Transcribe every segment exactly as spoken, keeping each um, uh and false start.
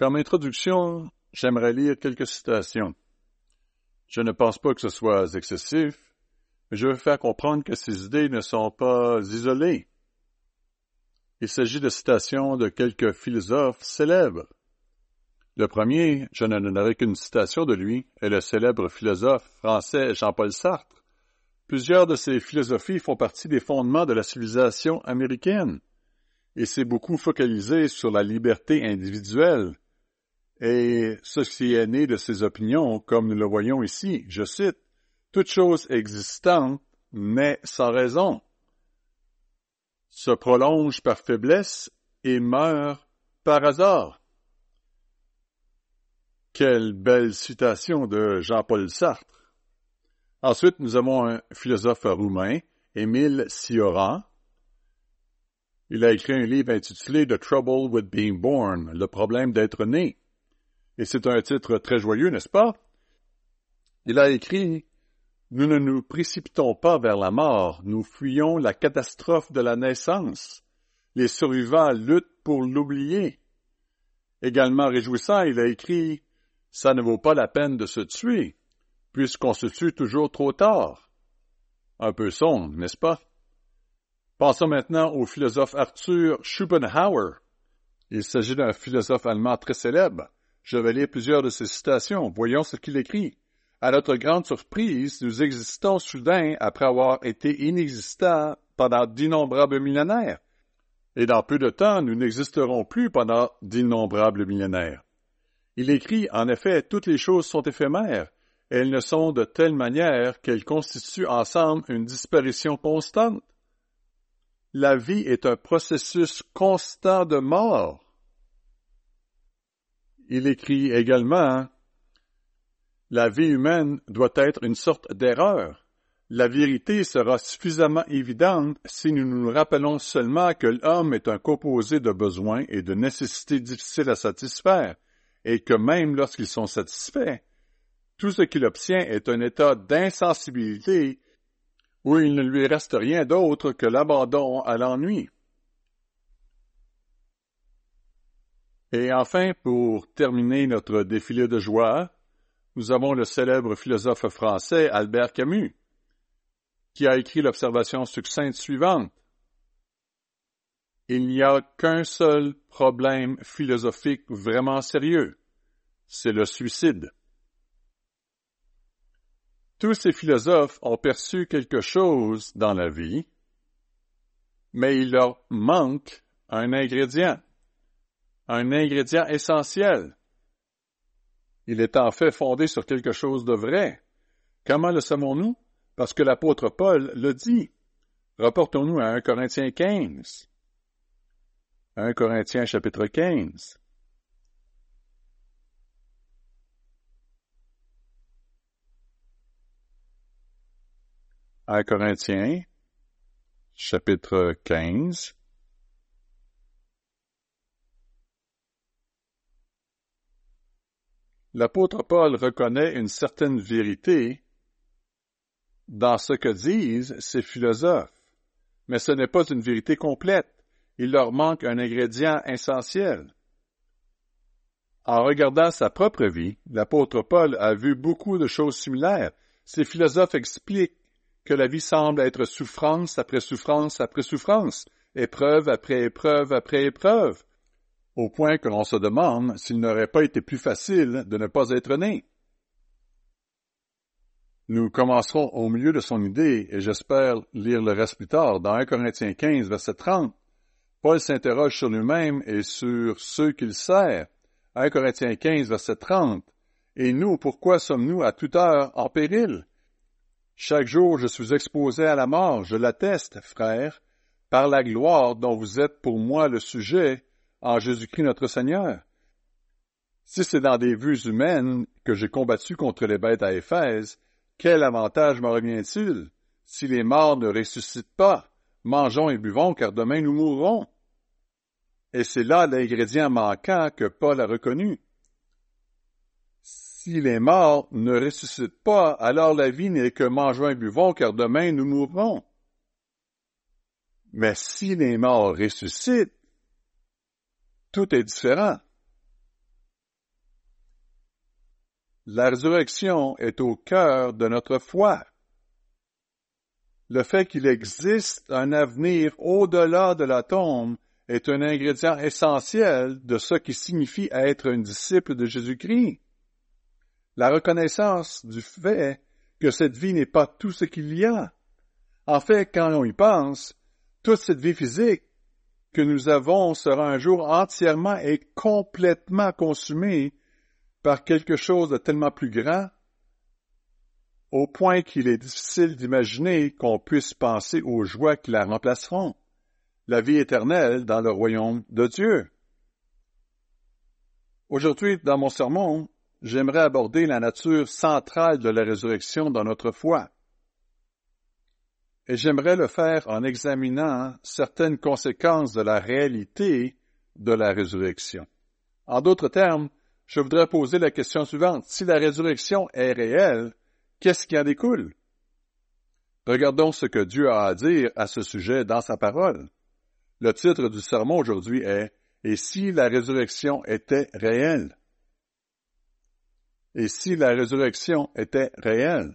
Comme introduction, j'aimerais lire quelques citations. Je ne pense pas que ce soit excessif, mais je veux faire comprendre que ces idées ne sont pas isolées. Il s'agit de citations de quelques philosophes célèbres. Le premier, je ne donnerai qu'une citation de lui, est le célèbre philosophe français Jean-Paul Sartre. Plusieurs de ses philosophies font partie des fondements de la civilisation américaine, et s'est beaucoup focalisé sur la liberté individuelle. Et ceci est né de ses opinions, comme nous le voyons ici, je cite, « Toute chose existante naît sans raison, se prolonge par faiblesse et meurt par hasard. » Quelle belle citation de Jean-Paul Sartre. Ensuite, nous avons un philosophe roumain, Émile Cioran. Il a écrit un livre intitulé « The Trouble with Being Born », le problème d'être né. Et c'est un titre très joyeux, n'est-ce pas? Il a écrit « Nous ne nous précipitons pas vers la mort, nous fuyons la catastrophe de la naissance. Les survivants luttent pour l'oublier. » Également réjouissant, il a écrit « Ça ne vaut pas la peine de se tuer, puisqu'on se tue toujours trop tard. » Un peu sombre, n'est-ce pas? Passons maintenant au philosophe Arthur Schopenhauer. Il s'agit d'un philosophe allemand très célèbre. Je vais lire plusieurs de ses citations. Voyons ce qu'il écrit. « À notre grande surprise, nous existons soudain après avoir été inexistants pendant d'innombrables millénaires. Et dans peu de temps, nous n'existerons plus pendant d'innombrables millénaires. » Il écrit, en effet, toutes les choses sont éphémères. Elles ne sont de telle manière qu'elles constituent ensemble une disparition constante. La vie est un processus constant de mort. Il écrit également, « La vie humaine doit être une sorte d'erreur. La vérité sera suffisamment évidente si nous nous rappelons seulement que l'homme est un composé de besoins et de nécessités difficiles à satisfaire, et que même lorsqu'ils sont satisfaits, tout ce qu'il obtient est un état d'insensibilité où il ne lui reste rien d'autre que l'abandon à l'ennui. » Et enfin, pour terminer notre défilé de joie, nous avons le célèbre philosophe français Albert Camus, qui a écrit l'observation succincte suivante. « Il n'y a qu'un seul problème philosophique vraiment sérieux, c'est le suicide. » Tous ces philosophes ont perçu quelque chose dans la vie, mais il leur manque un ingrédient, un ingrédient essentiel. Il est en fait fondé sur quelque chose de vrai. Comment le savons-nous? Parce que l'apôtre Paul le dit. Reportons-nous à un Corinthiens quinze. un Corinthiens chapitre quinze. un Corinthiens chapitre quinze. L'apôtre Paul reconnaît une certaine vérité dans ce que disent ces philosophes, mais ce n'est pas une vérité complète. Il leur manque un ingrédient essentiel. En regardant sa propre vie, l'apôtre Paul a vu beaucoup de choses similaires. Ces philosophes expliquent que la vie semble être souffrance après souffrance après souffrance, épreuve après épreuve après épreuve, au point que l'on se demande s'il n'aurait pas été plus facile de ne pas être né. Nous commencerons au milieu de son idée, et j'espère lire le reste plus tard, dans un Corinthiens quinze, verset trente. Paul s'interroge sur lui-même et sur ceux qu'il sert. un Corinthiens quinze, verset trente. « Et nous, pourquoi sommes-nous à toute heure en péril? Chaque jour je suis exposé à la mort, je l'atteste, frères, par la gloire dont vous êtes pour moi le sujet, en Jésus-Christ notre Seigneur. Si c'est dans des vues humaines que j'ai combattu contre les bêtes à Éphèse, quel avantage me revient-il? Si les morts ne ressuscitent pas, mangeons et buvons, car demain nous mourrons. » Et c'est là l'ingrédient manquant que Paul a reconnu. Si les morts ne ressuscitent pas, alors la vie n'est que mangeons et buvons, car demain nous mourrons. Mais si les morts ressuscitent, tout est différent. La résurrection est au cœur de notre foi. Le fait qu'il existe un avenir au-delà de la tombe est un ingrédient essentiel de ce qui signifie être un disciple de Jésus-Christ. La reconnaissance du fait que cette vie n'est pas tout ce qu'il y a. En fait, quand on y pense, toute cette vie physique que nous avons sera un jour entièrement et complètement consumée par quelque chose de tellement plus grand, au point qu'il est difficile d'imaginer qu'on puisse penser aux joies qui la remplaceront, la vie éternelle dans le royaume de Dieu. Aujourd'hui, dans mon sermon, j'aimerais aborder la nature centrale de la résurrection dans notre foi. Et j'aimerais le faire en examinant certaines conséquences de la réalité de la résurrection. En d'autres termes, je voudrais poser la question suivante. Si la résurrection est réelle, qu'est-ce qui en découle? Regardons ce que Dieu a à dire à ce sujet dans sa parole. Le titre du sermon aujourd'hui est « Et si la résurrection était réelle? » Et si la résurrection était réelle?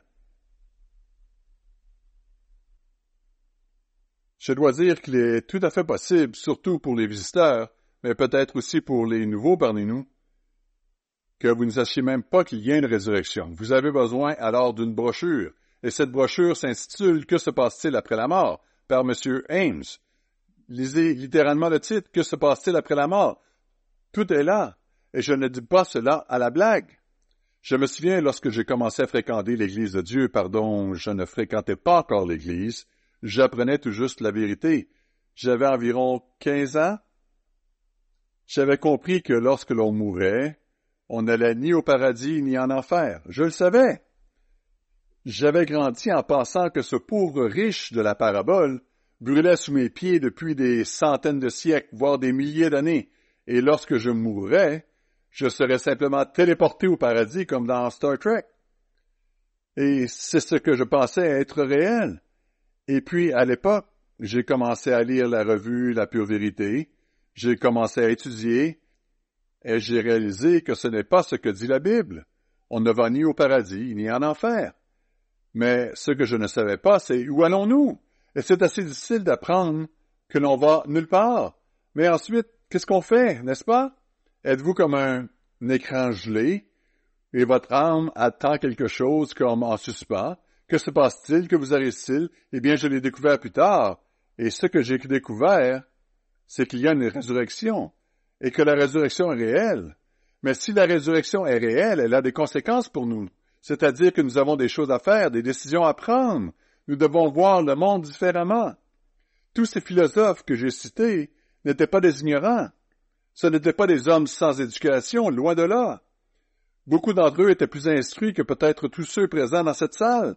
Je dois dire qu'il est tout à fait possible, surtout pour les visiteurs, mais peut-être aussi pour les nouveaux parmi nous, que vous ne sachiez même pas qu'il y a une résurrection. Vous avez besoin alors d'une brochure, et cette brochure s'intitule « Que se passe-t-il après la mort ?» par M. Ames. Lisez littéralement le titre « Que se passe-t-il après la mort ?» Tout est là, et je ne dis pas cela à la blague. Je me souviens lorsque j'ai commencé à fréquenter l'Église de Dieu, pardon, je ne fréquentais pas encore l'Église, j'apprenais tout juste la vérité. J'avais environ quinze ans. J'avais compris que lorsque l'on mourait, on n'allait ni au paradis ni en enfer. Je le savais. J'avais grandi en pensant que ce pauvre riche de la parabole brûlait sous mes pieds depuis des centaines de siècles, voire des milliers d'années, et lorsque je mourrais, je serais simplement téléporté au paradis comme dans Star Trek. Et c'est ce que je pensais être réel. Et puis, à l'époque, j'ai commencé à lire la revue La Pure Vérité, j'ai commencé à étudier, et j'ai réalisé que ce n'est pas ce que dit la Bible. On ne va ni au paradis, ni en enfer. Mais ce que je ne savais pas, c'est où allons-nous? Et c'est assez difficile d'apprendre que l'on va nulle part. Mais ensuite, qu'est-ce qu'on fait, n'est-ce pas? Êtes-vous comme un, un écran gelé, et votre âme attend quelque chose comme en suspens? Que se passe-t-il? Que vous arrive-t-il? Eh bien, je l'ai découvert plus tard. Et ce que j'ai découvert, c'est qu'il y a une résurrection. Et que la résurrection est réelle. Mais si la résurrection est réelle, elle a des conséquences pour nous. C'est-à-dire que nous avons des choses à faire, des décisions à prendre. Nous devons voir le monde différemment. Tous ces philosophes que j'ai cités n'étaient pas des ignorants. Ce n'étaient pas des hommes sans éducation, loin de là. Beaucoup d'entre eux étaient plus instruits que peut-être tous ceux présents dans cette salle.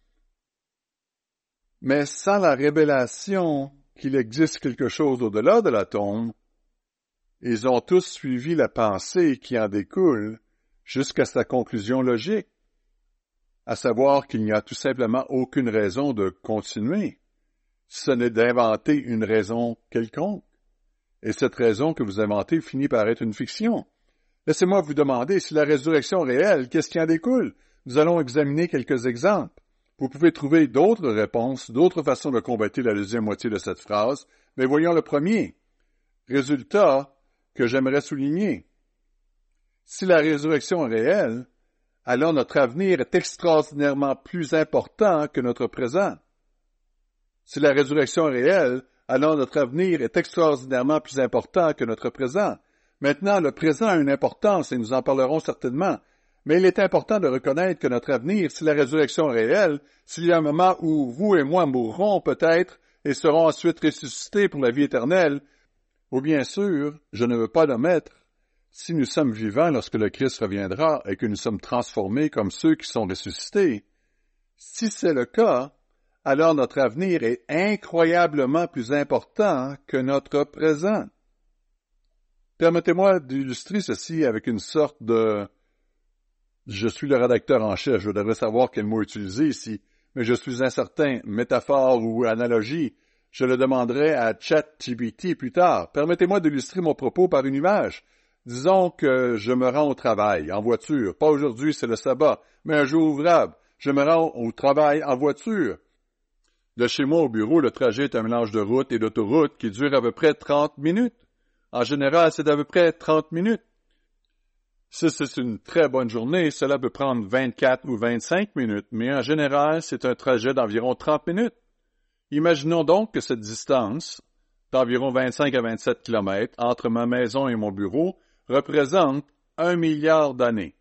Mais sans la révélation qu'il existe quelque chose au-delà de la tombe, ils ont tous suivi la pensée qui en découle jusqu'à sa conclusion logique, à savoir qu'il n'y a tout simplement aucune raison de continuer, si ce n'est d'inventer une raison quelconque. Et cette raison que vous inventez finit par être une fiction. Laissez-moi vous demander si la résurrection est réelle, qu'est-ce qui en découle? Nous allons examiner quelques exemples. Vous pouvez trouver d'autres réponses, d'autres façons de combattre la deuxième moitié de cette phrase, mais voyons le premier. Résultat que j'aimerais souligner. Si la résurrection est réelle, alors notre avenir est extraordinairement plus important que notre présent. Si la résurrection est réelle, alors notre avenir est extraordinairement plus important que notre présent. Maintenant, le présent a une importance et nous en parlerons certainement. Mais il est important de reconnaître que notre avenir, si la résurrection est réelle, s'il y a un moment où vous et moi mourrons peut-être et serons ensuite ressuscités pour la vie éternelle, ou bien sûr, je ne veux pas l'omettre, si nous sommes vivants lorsque le Christ reviendra et que nous sommes transformés comme ceux qui sont ressuscités, si c'est le cas, alors notre avenir est incroyablement plus important que notre présent. Permettez-moi d'illustrer ceci avec une sorte de... Je suis le rédacteur en chef, je devrais savoir quel mot utiliser ici, mais je suis incertain, métaphore ou analogie. Je le demanderai à ChatGPT plus tard. Permettez-moi d'illustrer mon propos par une image. Disons que je me rends au travail en voiture. Pas aujourd'hui, c'est le sabbat, mais un jour ouvrable. Je me rends au travail en voiture. De chez moi au bureau, le trajet est un mélange de route et d'autoroute qui dure à peu près trente minutes. En général, c'est d'à peu près trente minutes. Si c'est une très bonne journée, cela peut prendre vingt-quatre ou vingt-cinq minutes, mais en général, c'est un trajet d'environ trente minutes. Imaginons donc que cette distance, d'environ vingt-cinq à vingt-sept kilomètres, entre ma maison et mon bureau, représente un milliard d'années.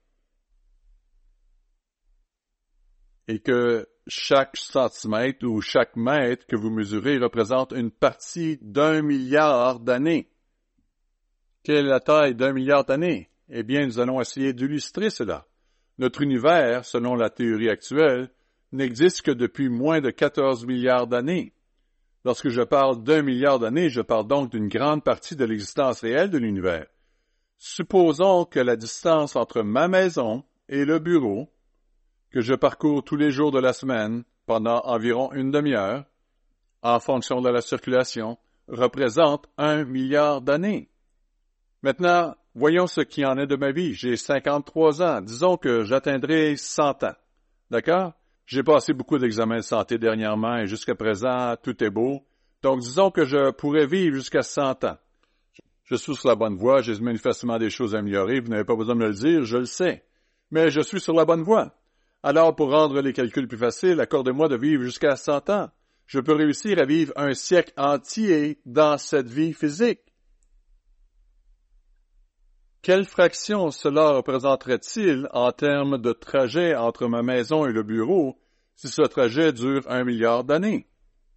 Et que chaque centimètre ou chaque mètre que vous mesurez représente une partie d'un milliard d'années. Quelle est la taille d'un milliard d'années? Eh bien, nous allons essayer d'illustrer cela. Notre univers, selon la théorie actuelle, n'existe que depuis moins de quatorze milliards d'années. Lorsque je parle d'un milliard d'années, je parle donc d'une grande partie de l'existence réelle de l'univers. Supposons que la distance entre ma maison et le bureau, que je parcours tous les jours de la semaine pendant environ une demi-heure, en fonction de la circulation, représente un milliard d'années. Maintenant, voyons ce qui en est de ma vie. J'ai cinquante-trois ans. Disons que j'atteindrai cent ans. D'accord? J'ai passé beaucoup d'examens de santé dernièrement et jusqu'à présent, tout est beau. Donc, disons que je pourrais vivre jusqu'à cent ans. Je suis sur la bonne voie, j'ai manifestement des choses à améliorer, vous n'avez pas besoin de me le dire, je le sais. Mais je suis sur la bonne voie. Alors, pour rendre les calculs plus faciles, accordez-moi de vivre jusqu'à cent ans. Je peux réussir à vivre un siècle entier dans cette vie physique. Quelle fraction cela représenterait-il en termes de trajet entre ma maison et le bureau si ce trajet dure un milliard d'années?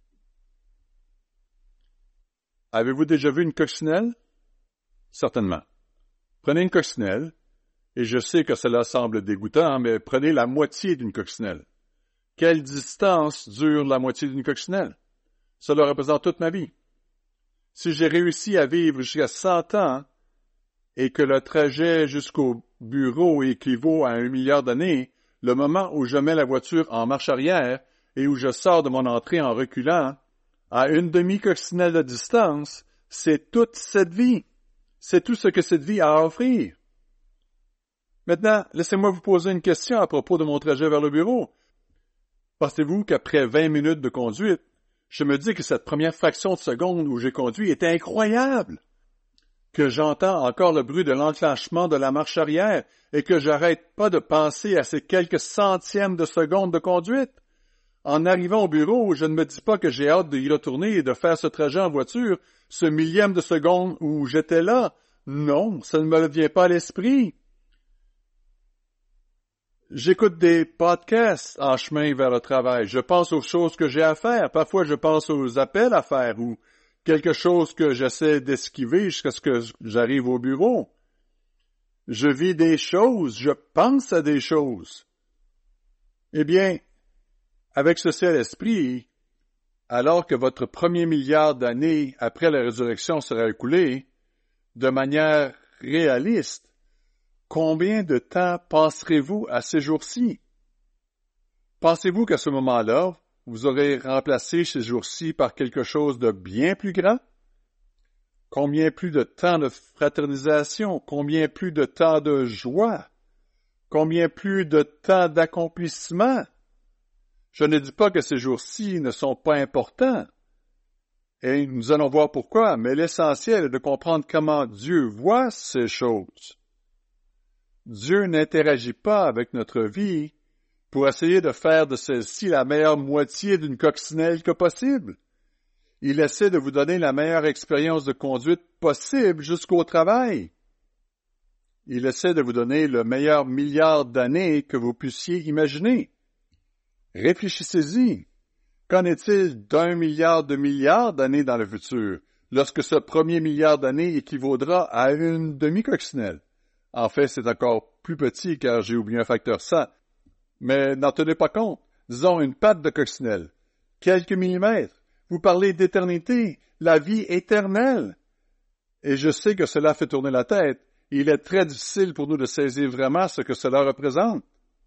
Avez-vous déjà vu une coccinelle? Certainement. Prenez une coccinelle, et je sais que cela semble dégoûtant, mais prenez la moitié d'une coccinelle. Quelle distance dure la moitié d'une coccinelle? Cela représente toute ma vie. Si j'ai réussi à vivre jusqu'à cent ans, et que le trajet jusqu'au bureau équivaut à un milliard d'années, le moment où je mets la voiture en marche arrière et où je sors de mon entrée en reculant, à une demi-coccinelle de distance, c'est toute cette vie. C'est tout ce que cette vie a à offrir. Maintenant, laissez-moi vous poser une question à propos de mon trajet vers le bureau. Pensez-vous qu'après vingt minutes de conduite, je me dis que cette première fraction de seconde où j'ai conduit était incroyable? Que j'entends encore le bruit de l'enclenchement de la marche arrière et que j'arrête pas de penser à ces quelques centièmes de seconde de conduite. En arrivant au bureau, je ne me dis pas que j'ai hâte d'y retourner et de faire ce trajet en voiture, ce millième de seconde où j'étais là. Non, ça ne me vient pas à l'esprit. J'écoute des podcasts en chemin vers le travail. Je pense aux choses que j'ai à faire. Parfois, je pense aux appels à faire ou quelque chose que j'essaie d'esquiver jusqu'à ce que j'arrive au bureau. Je vis des choses, je pense à des choses. Eh bien, avec ceci à l'esprit, alors que votre premier milliard d'années après la résurrection sera écoulé, de manière réaliste, combien de temps passerez-vous à ces jours-ci? Pensez-vous qu'à ce moment-là, vous aurez remplacé ces jours-ci par quelque chose de bien plus grand? Combien plus de temps de fraternisation? Combien plus de temps de joie? Combien plus de temps d'accomplissement? Je ne dis pas que ces jours-ci ne sont pas importants. Et nous allons voir pourquoi, mais l'essentiel est de comprendre comment Dieu voit ces choses. Dieu n'interagit pas avec notre vie pour essayer de faire de celle-ci la meilleure moitié d'une coccinelle que possible. Il essaie de vous donner la meilleure expérience de conduite possible jusqu'au travail. Il essaie de vous donner le meilleur milliard d'années que vous puissiez imaginer. Réfléchissez-y. Qu'en est-il d'un milliard de milliards d'années dans le futur, lorsque ce premier milliard d'années équivaudra à une demi-coccinelle? En fait, c'est encore plus petit car j'ai oublié un facteur cent. Mais n'en tenez pas compte. Disons une patte de coccinelle. Quelques millimètres. Vous parlez d'éternité, la vie éternelle. Et je sais que cela fait tourner la tête. Il est très difficile pour nous de saisir vraiment ce que cela représente.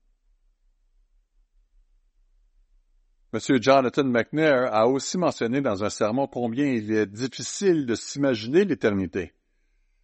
M. Jonathan McNair a aussi mentionné dans un sermon combien il est difficile de s'imaginer l'éternité.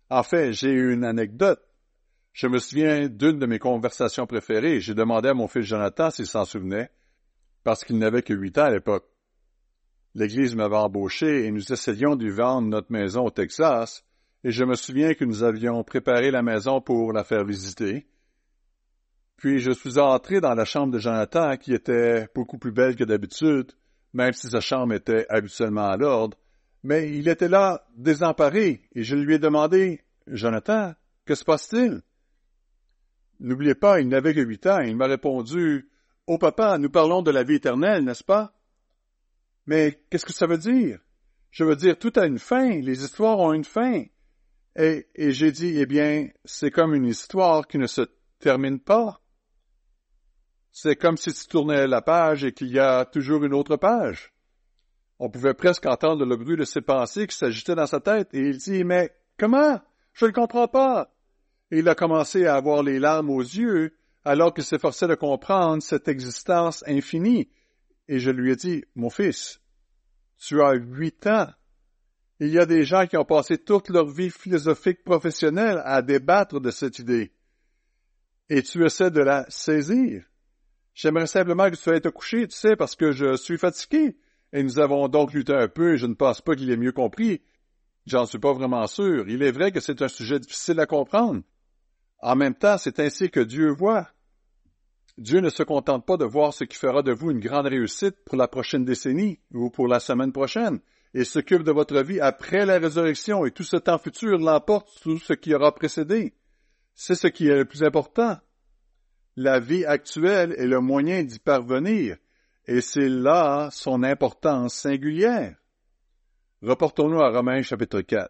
En fait, j'ai une anecdote. Je me souviens d'une de mes conversations préférées. J'ai demandé à mon fils Jonathan s'il s'en souvenait, parce qu'il n'avait que huit ans à l'époque. L'Église m'avait embauché et nous essayions de vendre notre maison au Texas, et je me souviens que nous avions préparé la maison pour la faire visiter. Puis je suis entré dans la chambre de Jonathan, qui était beaucoup plus belle que d'habitude, même si sa chambre était habituellement à l'ordre, mais il était là, désemparé, et je lui ai demandé, « Jonathan, que se passe-t-il? » N'oubliez pas, il n'avait que huit ans, et il m'a répondu, « Oh papa, nous parlons de la vie éternelle, n'est-ce pas? » Mais qu'est-ce que ça veut dire? Je veux dire, tout a une fin, les histoires ont une fin. Et, et j'ai dit, eh bien, c'est comme une histoire qui ne se termine pas. C'est comme si tu tournais la page et qu'il y a toujours une autre page. On pouvait presque entendre le bruit de ses pensées qui s'agitaient dans sa tête, et il dit, mais comment? Je ne comprends pas. Et il a commencé à avoir les larmes aux yeux, alors qu'il s'efforçait de comprendre cette existence infinie. Et je lui ai dit, mon fils, tu as huit ans. Il y a des gens qui ont passé toute leur vie philosophique professionnelle à débattre de cette idée. Et tu essaies de la saisir. J'aimerais simplement que tu ailles te coucher, tu sais, parce que je suis fatigué. Et nous avons donc lutté un peu, et je ne pense pas qu'il ait mieux compris. J'en suis pas vraiment sûr. Il est vrai que c'est un sujet difficile à comprendre. En même temps, c'est ainsi que Dieu voit. Dieu ne se contente pas de voir ce qui fera de vous une grande réussite pour la prochaine décennie ou pour la semaine prochaine. Il s'occupe de votre vie après la résurrection et tout ce temps futur l'emporte sur tout ce qui aura précédé. C'est ce qui est le plus important. La vie actuelle est le moyen d'y parvenir, et c'est là son importance singulière. Reportons-nous à Romains chapitre quatre.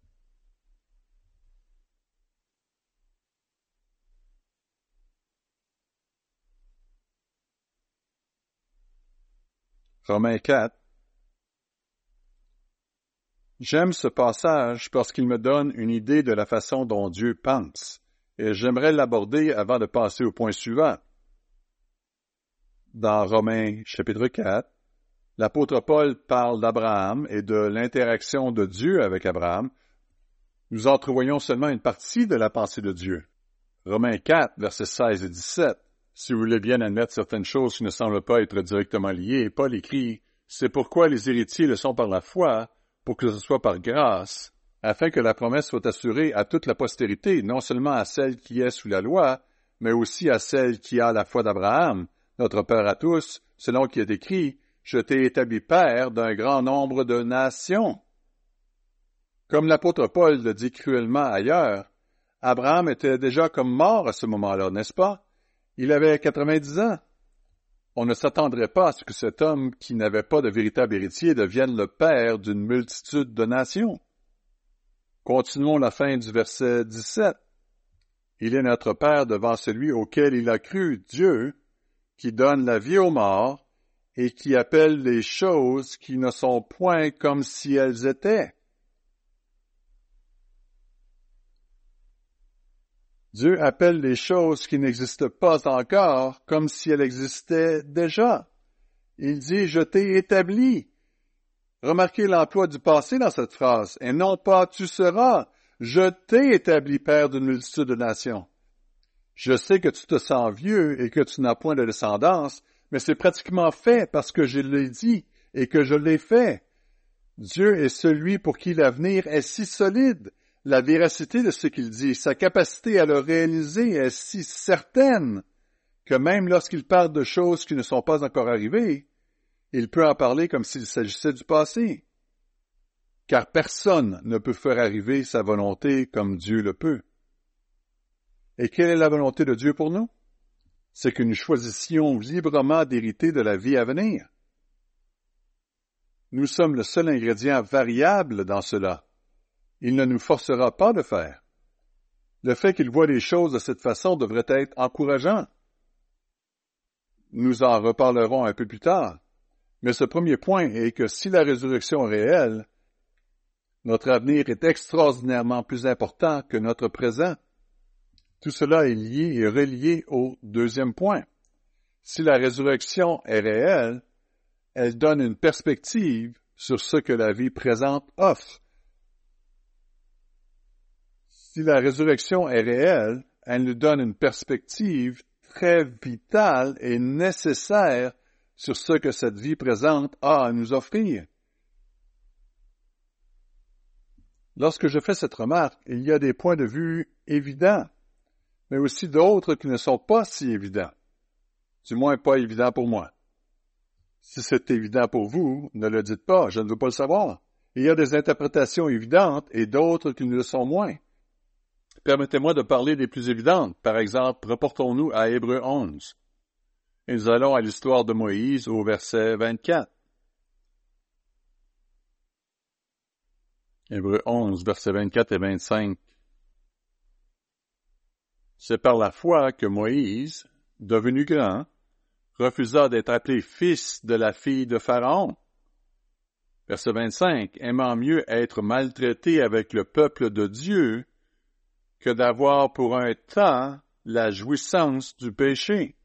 Romains quatre. J'aime ce passage parce qu'il me donne une idée de la façon dont Dieu pense, et j'aimerais l'aborder avant de passer au point suivant. Dans Romains chapitre quatre, l'apôtre Paul parle d'Abraham et de l'interaction de Dieu avec Abraham. Nous entrevoyons seulement une partie de la pensée de Dieu. Romains quatre, versets seize et dix-sept. Si vous voulez bien admettre certaines choses qui ne semblent pas être directement liées, Paul écrit « C'est pourquoi les héritiers le sont par la foi, pour que ce soit par grâce, afin que la promesse soit assurée à toute la postérité, non seulement à celle qui est sous la loi, mais aussi à celle qui a la foi d'Abraham, notre Père à tous, selon qui est écrit, « Je t'ai établi père d'un grand nombre de nations. » Comme l'apôtre Paul le dit cruellement ailleurs, Abraham était déjà comme mort à ce moment-là, n'est-ce pas? Il avait quatre-vingt-dix ans. On ne s'attendrait pas à ce que cet homme qui n'avait pas de véritable héritier devienne le père d'une multitude de nations. Continuons la fin du verset dix-sept. Il est notre Père devant celui auquel il a cru, Dieu, qui donne la vie aux morts et qui appelle les choses qui ne sont point comme si elles étaient. Dieu appelle les choses qui n'existent pas encore comme si elles existaient déjà. Il dit « Je t'ai établi ». Remarquez l'emploi du passé dans cette phrase, et non pas « tu seras ». Je t'ai établi père d'une multitude de nations. Je sais que tu te sens vieux et que tu n'as point de descendance, mais c'est pratiquement fait parce que je l'ai dit et que je l'ai fait. Dieu est celui pour qui l'avenir est si solide. La véracité de ce qu'il dit, sa capacité à le réaliser est si certaine que même lorsqu'il parle de choses qui ne sont pas encore arrivées, il peut en parler comme s'il s'agissait du passé. Car personne ne peut faire arriver sa volonté comme Dieu le peut. Et quelle est la volonté de Dieu pour nous? C'est que nous choisissions librement d'hériter de la vie à venir. Nous sommes le seul ingrédient variable dans cela. Il ne nous forcera pas de faire. Le fait qu'il voit les choses de cette façon devrait être encourageant. Nous en reparlerons un peu plus tard, mais ce premier point est que si la résurrection est réelle, notre avenir est extraordinairement plus important que notre présent. Tout cela est lié et relié au deuxième point. Si la résurrection est réelle, elle donne une perspective sur ce que la vie présente offre. Si la résurrection est réelle, elle nous donne une perspective très vitale et nécessaire sur ce que cette vie présente a à nous offrir. Lorsque je fais cette remarque, il y a des points de vue évidents, mais aussi d'autres qui ne sont pas si évidents. Du moins pas évidents pour moi. Si c'est évident pour vous, ne le dites pas, je ne veux pas le savoir. Il y a des interprétations évidentes et d'autres qui ne le sont moins. Permettez-moi de parler des plus évidentes. Par exemple, reportons-nous à Hébreux onze. Et nous allons à l'histoire de Moïse au verset vingt-quatre. Hébreux onze, versets vingt-quatre et vingt-cinq. C'est par la foi que Moïse, devenu grand, refusa d'être appelé fils de la fille de Pharaon. Verset vingt-cinq. Aimant mieux être maltraité avec le peuple de Dieu que d'avoir pour un temps la jouissance du péché.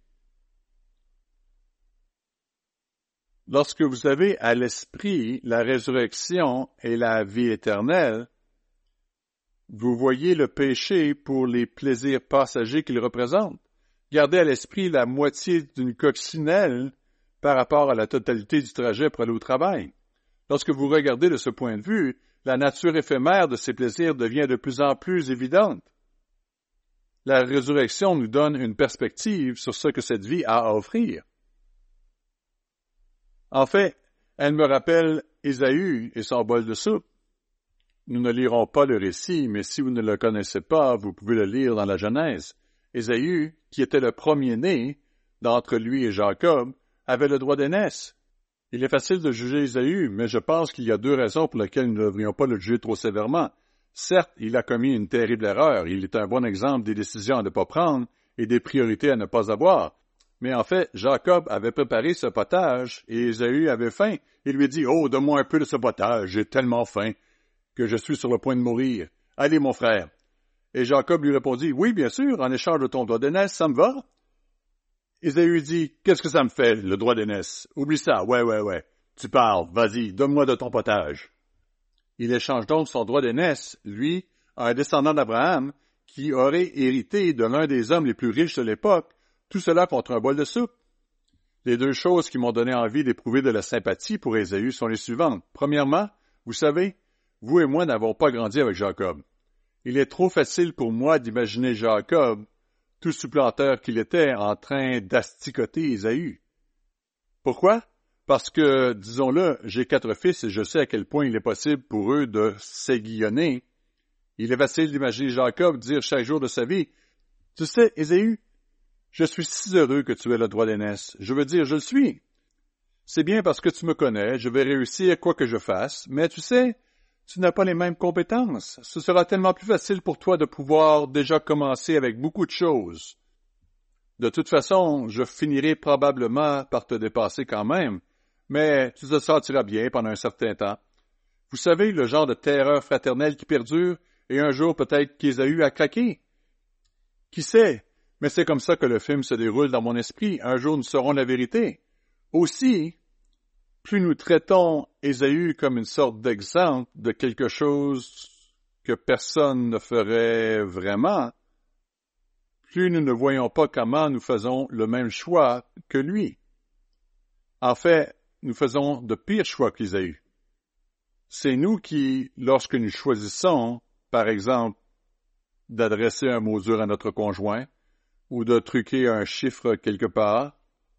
Lorsque vous avez à l'esprit la résurrection et la vie éternelle, vous voyez le péché pour les plaisirs passagers qu'il représente. Gardez à l'esprit la moitié d'une coccinelle par rapport à la totalité du trajet pour aller au travail. Lorsque vous regardez de ce point de vue, la nature éphémère de ces plaisirs devient de plus en plus évidente. La résurrection nous donne une perspective sur ce que cette vie a à offrir. En fait, elle me rappelle Ésaü et son bol de soupe. Nous ne lirons pas le récit, mais si vous ne le connaissez pas, vous pouvez le lire dans la Genèse. Ésaü, qui était le premier-né d'entre lui et Jacob, avait le droit d'aînesse. Il est facile de juger Ésaü, mais je pense qu'il y a deux raisons pour lesquelles nous ne devrions pas le juger trop sévèrement. Certes, il a commis une terrible erreur, il est un bon exemple des décisions à ne pas prendre et des priorités à ne pas avoir. Mais en fait, Jacob avait préparé ce potage et Ésaü avait faim. Il lui dit « Oh, donne-moi un peu de ce potage, j'ai tellement faim que je suis sur le point de mourir. Allez, mon frère. » Et Jacob lui répondit « Oui, bien sûr, en échange de ton droit d'aînesse, ça me va. » Ésaü dit « Qu'est-ce que ça me fait, le droit d'aînesse? Oublie ça, ouais, ouais, ouais. Tu parles, vas-y, donne-moi de ton potage. » Il échange donc son droit d'aînesse, lui, à un descendant d'Abraham qui aurait hérité de l'un des hommes les plus riches de l'époque, tout cela contre un bol de soupe. Les deux choses qui m'ont donné envie d'éprouver de la sympathie pour Ésaü sont les suivantes. Premièrement, vous savez, vous et moi n'avons pas grandi avec Jacob. Il est trop facile pour moi d'imaginer Jacob, tout supplanteur qu'il était, en train d'asticoter Ésaü. Pourquoi? Parce que, disons-le, j'ai quatre fils et je sais à quel point il est possible pour eux de s'aiguillonner. Il est facile d'imaginer Jacob dire chaque jour de sa vie, « Tu sais, Ésaü, je suis si heureux que tu aies le droit d'aînesse. Je veux dire, je le suis. C'est bien parce que tu me connais, je vais réussir quoi que je fasse, mais tu sais, tu n'as pas les mêmes compétences. Ce sera tellement plus facile pour toi de pouvoir déjà commencer avec beaucoup de choses. De toute façon, je finirai probablement par te dépasser quand même, mais tu te sentiras bien pendant un certain temps. Vous savez, le genre de terreur fraternelle qui perdure, et un jour peut-être qu'Ésaü a craqué. Qui sait? Mais c'est comme ça que le film se déroule dans mon esprit. Un jour, nous saurons la vérité. Aussi, plus nous traitons Ésaü comme une sorte d'exemple de quelque chose que personne ne ferait vraiment, plus nous ne voyons pas comment nous faisons le même choix que lui. En fait, nous faisons de pires choix qu'Ésaü. C'est nous qui, lorsque nous choisissons, par exemple, d'adresser un mot dur à notre conjoint, ou de truquer un chiffre quelque part,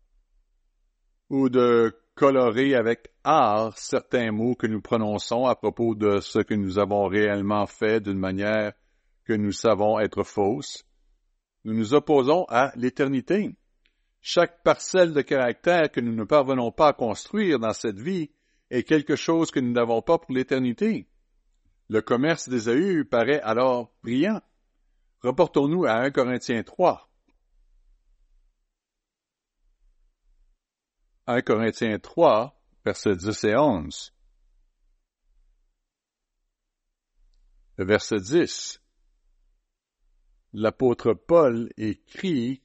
ou de colorer avec art certains mots que nous prononçons à propos de ce que nous avons réellement fait d'une manière que nous savons être fausse, nous nous opposons à l'éternité. Chaque parcelle de caractère que nous ne parvenons pas à construire dans cette vie est quelque chose que nous n'avons pas pour l'éternité. Le commerce d'Ésaü paraît alors brillant. Reportons-nous à un Corinthiens trois. un Corinthiens trois, versets dix et onze. Le verset dix. L'apôtre Paul écrit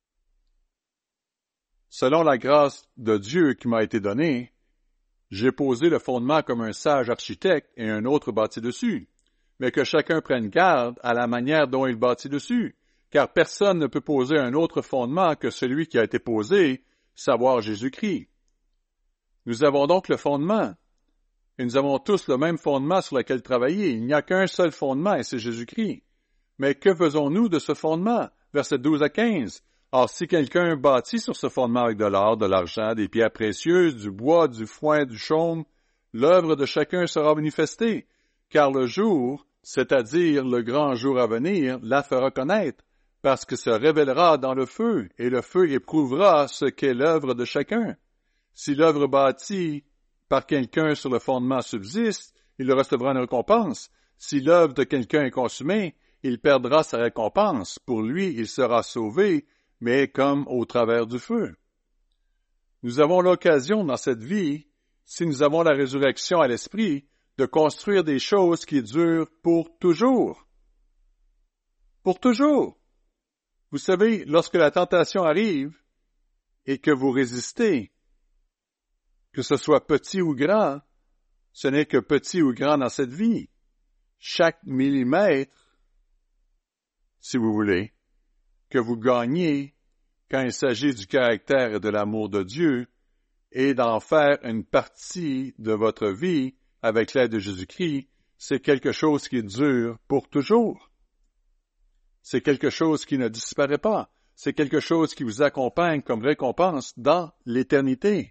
« Selon la grâce de Dieu qui m'a été donnée, j'ai posé le fondement comme un sage architecte et un autre bâti dessus. mais que chacun prenne garde à la manière dont il bâtit dessus, car personne ne peut poser un autre fondement que celui qui a été posé, savoir Jésus-Christ. Nous avons donc le fondement, et nous avons tous le même fondement sur lequel travailler. Il n'y a qu'un seul fondement, et c'est Jésus-Christ. Mais que faisons-nous de ce fondement? Versets douze à quinze. Or, si quelqu'un bâtit sur ce fondement avec de l'or, de l'argent, des pierres précieuses, du bois, du foin, du chaume, l'œuvre de chacun sera manifestée, car le jour, c'est-à-dire le grand jour à venir, la fera connaître, parce que se révélera dans le feu, et le feu éprouvera ce qu'est l'œuvre de chacun. Si l'œuvre bâtie par quelqu'un sur le fondement subsiste, il recevra une récompense. Si l'œuvre de quelqu'un est consumée, il perdra sa récompense. Pour lui, il sera sauvé, mais comme au travers du feu. Nous avons l'occasion dans cette vie, si nous avons la résurrection à l'esprit, de construire des choses qui durent pour toujours. Pour toujours. Vous savez, lorsque la tentation arrive et que vous résistez, que ce soit petit ou grand, ce n'est que petit ou grand dans cette vie. Chaque millimètre, si vous voulez, que vous gagnez quand il s'agit du caractère et de l'amour de Dieu, et d'en faire une partie de votre vie avec l'aide de Jésus-Christ, c'est quelque chose qui dure pour toujours. C'est quelque chose qui ne disparaît pas. C'est quelque chose qui vous accompagne comme récompense dans l'éternité.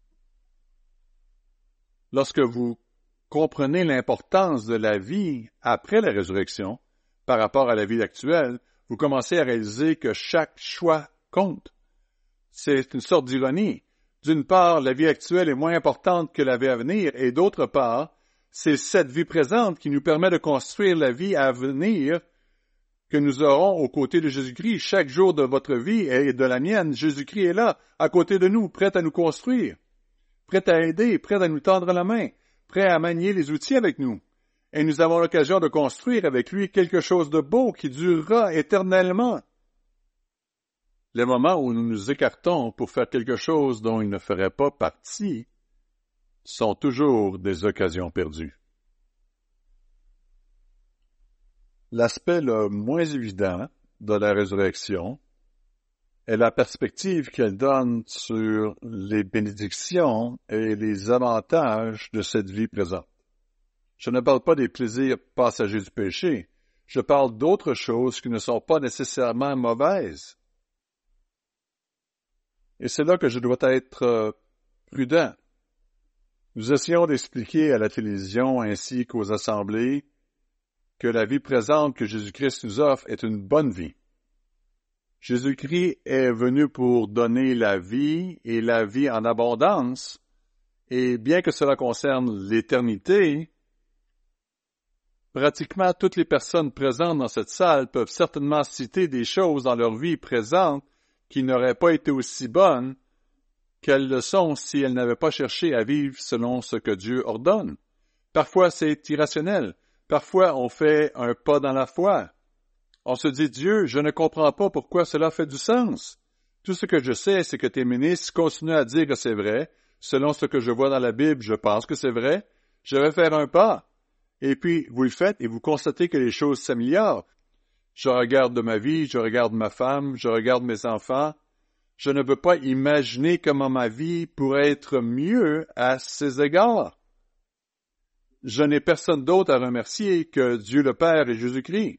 Lorsque vous comprenez l'importance de la vie après la résurrection par rapport à la vie actuelle, vous commencez à réaliser que chaque choix compte. C'est une sorte d'ironie. D'une part, la vie actuelle est moins importante que la vie à venir, et d'autre part, c'est cette vie présente qui nous permet de construire la vie à venir que nous aurons aux côtés de Jésus-Christ. Chaque jour de votre vie et de la mienne, Jésus-Christ est là, à côté de nous, prêt à nous construire, prêt à aider, prêt à nous tendre la main, prêt à manier les outils avec nous. Et nous avons l'occasion de construire avec lui quelque chose de beau qui durera éternellement. Les moments où nous nous écartons pour faire quelque chose dont il ne ferait pas partie sont toujours des occasions perdues. L'aspect le moins évident de la résurrection est la perspective qu'elle donne sur les bénédictions et les avantages de cette vie présente. Je ne parle pas des plaisirs passagers du péché, je parle d'autres choses qui ne sont pas nécessairement mauvaises. Et c'est là que je dois être euh, prudent. Nous essayons d'expliquer à la télévision ainsi qu'aux assemblées que la vie présente que Jésus-Christ nous offre est une bonne vie. Jésus-Christ est venu pour donner la vie et la vie en abondance, et bien que cela concerne l'éternité, pratiquement toutes les personnes présentes dans cette salle peuvent certainement citer des choses dans leur vie présente qui n'auraient pas été aussi bonnes qu'elles le sont si elles n'avaient pas cherché à vivre selon ce que Dieu ordonne. Parfois, c'est irrationnel. Parfois, on fait un pas dans la foi. On se dit, Dieu, je ne comprends pas pourquoi cela fait du sens. Tout ce que je sais, c'est que tes ministres continuent à dire que c'est vrai. Selon ce que je vois dans la Bible, je pense que c'est vrai. Je vais faire un pas. Et puis, vous le faites et vous constatez que les choses s'améliorent. Je regarde ma vie, je regarde ma femme, je regarde mes enfants. Je ne peux pas imaginer comment ma vie pourrait être mieux à ces égards. Je n'ai personne d'autre à remercier que Dieu le Père et Jésus-Christ.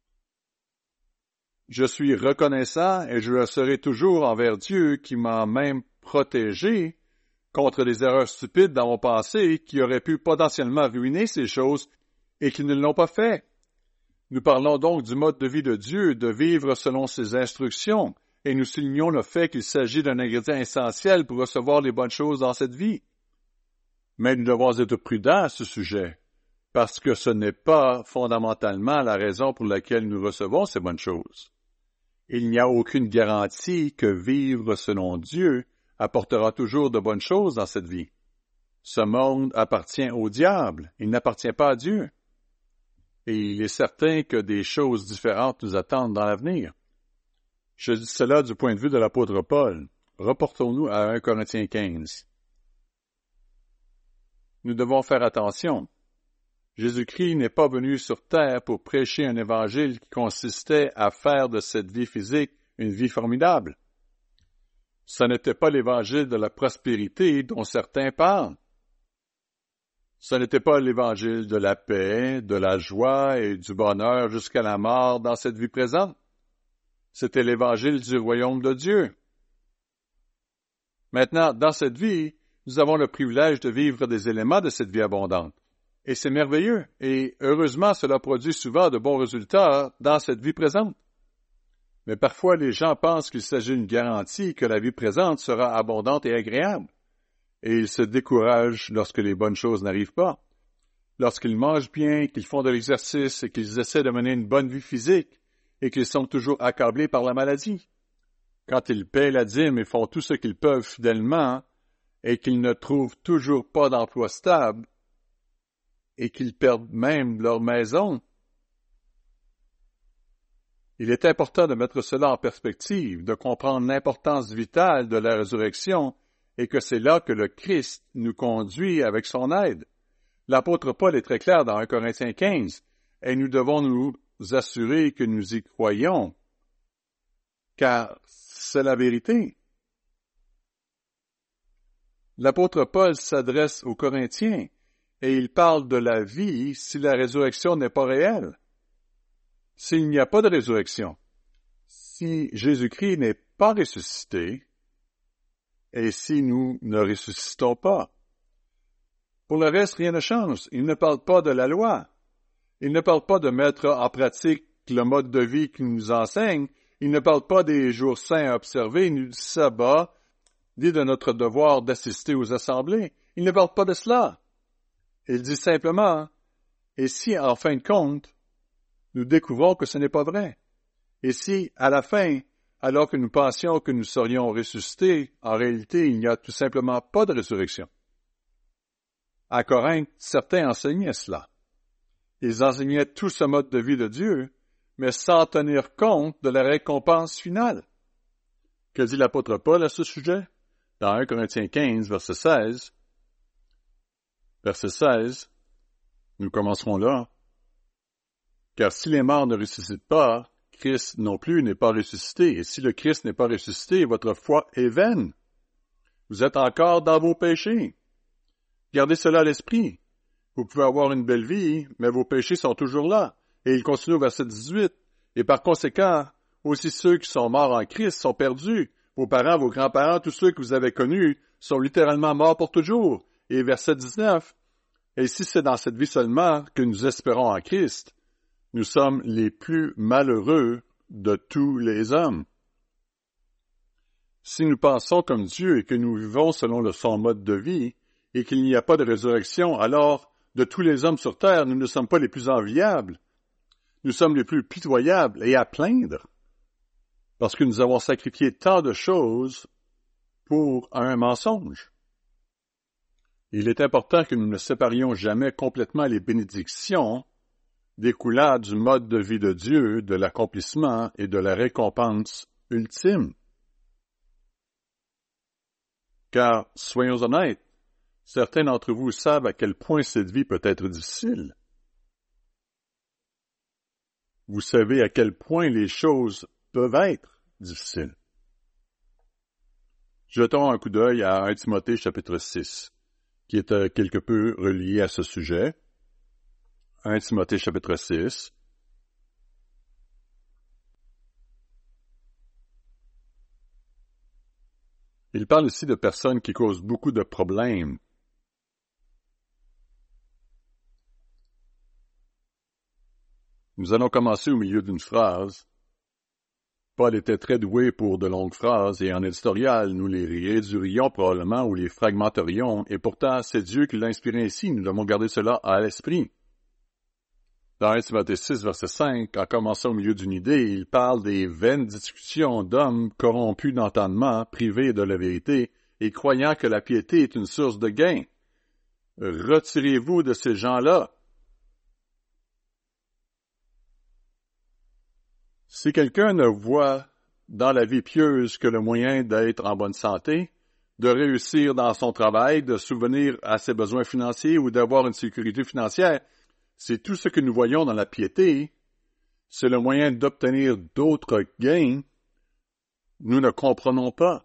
Je suis reconnaissant et je le serai toujours envers Dieu qui m'a même protégé contre des erreurs stupides dans mon passé qui auraient pu potentiellement ruiner ces choses et qui ne l'ont pas fait. Nous parlons donc du mode de vie de Dieu, de vivre selon ses instructions, et nous soulignons le fait qu'il s'agit d'un ingrédient essentiel pour recevoir les bonnes choses dans cette vie. Mais nous devons être prudents à ce sujet, parce que ce n'est pas fondamentalement la raison pour laquelle nous recevons ces bonnes choses. Il n'y a aucune garantie que vivre selon Dieu apportera toujours de bonnes choses dans cette vie. Ce monde appartient au diable, il n'appartient pas à Dieu. Et il est certain que des choses différentes nous attendent dans l'avenir. Je dis cela du point de vue de l'apôtre Paul. Reportons-nous à un Corinthiens quinze. Nous devons faire attention. Jésus-Christ n'est pas venu sur terre pour prêcher un évangile qui consistait à faire de cette vie physique une vie formidable. Ce n'était pas l'évangile de la prospérité dont certains parlent. Ce n'était pas l'évangile de la paix, de la joie et du bonheur jusqu'à la mort dans cette vie présente. C'était l'évangile du royaume de Dieu. Maintenant, dans cette vie, nous avons le privilège de vivre des éléments de cette vie abondante. Et c'est merveilleux, et heureusement, cela produit souvent de bons résultats dans cette vie présente. Mais parfois, les gens pensent qu'il s'agit d'une garantie que la vie présente sera abondante et agréable. Et ils se découragent lorsque les bonnes choses n'arrivent pas. Lorsqu'ils mangent bien, qu'ils font de l'exercice et qu'ils essaient de mener une bonne vie physique et qu'ils sont toujours accablés par la maladie. Quand ils paient la dîme et font tout ce qu'ils peuvent fidèlement et qu'ils ne trouvent toujours pas d'emploi stable et qu'ils perdent même leur maison. Il est important de mettre cela en perspective, de comprendre l'importance vitale de la résurrection et que c'est là que le Christ nous conduit avec son aide. L'apôtre Paul est très clair dans un Corinthiens quinze, et nous devons nous assurer que nous y croyons, car c'est la vérité. L'apôtre Paul s'adresse aux Corinthiens, et il parle de la vie si la résurrection n'est pas réelle. S'il n'y a pas de résurrection, si Jésus-Christ n'est pas ressuscité, et si nous ne ressuscitons pas. Pour le reste, rien ne change. Il ne parle pas de la loi. Il ne parle pas de mettre en pratique le mode de vie qu'il nous enseigne. Il ne parle pas des jours saints à observer, ni du sabbat, ni de notre devoir d'assister aux assemblées. Il ne parle pas de cela. Il dit simplement, et si, en fin de compte, nous découvrons que ce n'est pas vrai, et si, à la fin, alors que nous pensions que nous serions ressuscités, en réalité, il n'y a tout simplement pas de résurrection. À Corinthe, certains enseignaient cela. Ils enseignaient tout ce mode de vie de Dieu, mais sans tenir compte de la récompense finale. Que dit l'apôtre Paul à ce sujet? Dans un Corinthiens quinze, verset seize. Verset seize, nous commencerons là. Car si les morts ne ressuscitent pas, Christ non plus n'est pas ressuscité. Et si le Christ n'est pas ressuscité, votre foi est vaine. Vous êtes encore dans vos péchés. Gardez cela à l'esprit. Vous pouvez avoir une belle vie, mais vos péchés sont toujours là. Et il continue au verset dix-huit. Et par conséquent, aussi ceux qui sont morts en Christ sont perdus. Vos parents, vos grands-parents, tous ceux que vous avez connus sont littéralement morts pour toujours. Et verset dix-neuf. Et si c'est dans cette vie seulement que nous espérons en Christ, nous sommes les plus malheureux de tous les hommes. Si nous pensons comme Dieu et que nous vivons selon le son mode de vie et qu'il n'y a pas de résurrection, alors de tous les hommes sur terre, nous ne sommes pas les plus enviables. Nous sommes les plus pitoyables et à plaindre parce que nous avons sacrifié tant de choses pour un mensonge. Il est important que nous ne séparions jamais complètement les bénédictions découlant du mode de vie de Dieu, de l'accomplissement et de la récompense ultime. Car, soyons honnêtes, certains d'entre vous savent à quel point cette vie peut être difficile. Vous savez à quel point les choses peuvent être difficiles. Jetons un coup d'œil à un Timothée chapitre six, qui est euh, quelque peu relié à ce sujet. un Timothée chapitre six. Il parle ici de personnes qui causent beaucoup de problèmes. Nous allons commencer au milieu d'une phrase. Paul était très doué pour de longues phrases et en éditorial, nous les réduirions probablement ou les fragmenterions, et pourtant c'est Dieu qui l'a inspiré ainsi, nous devons garder cela à l'esprit. Dans un Timothée six, verset cinq, en commençant au milieu d'une idée, il parle des vaines discussions d'hommes corrompus d'entendement, privés de la vérité, et croyant que la piété est une source de gain. Retirez-vous de ces gens-là. Si quelqu'un ne voit dans la vie pieuse que le moyen d'être en bonne santé, de réussir dans son travail, de subvenir à ses besoins financiers ou d'avoir une sécurité financière, Si tout ce que nous voyons dans la piété, c'est le moyen d'obtenir d'autres gains, nous ne comprenons pas.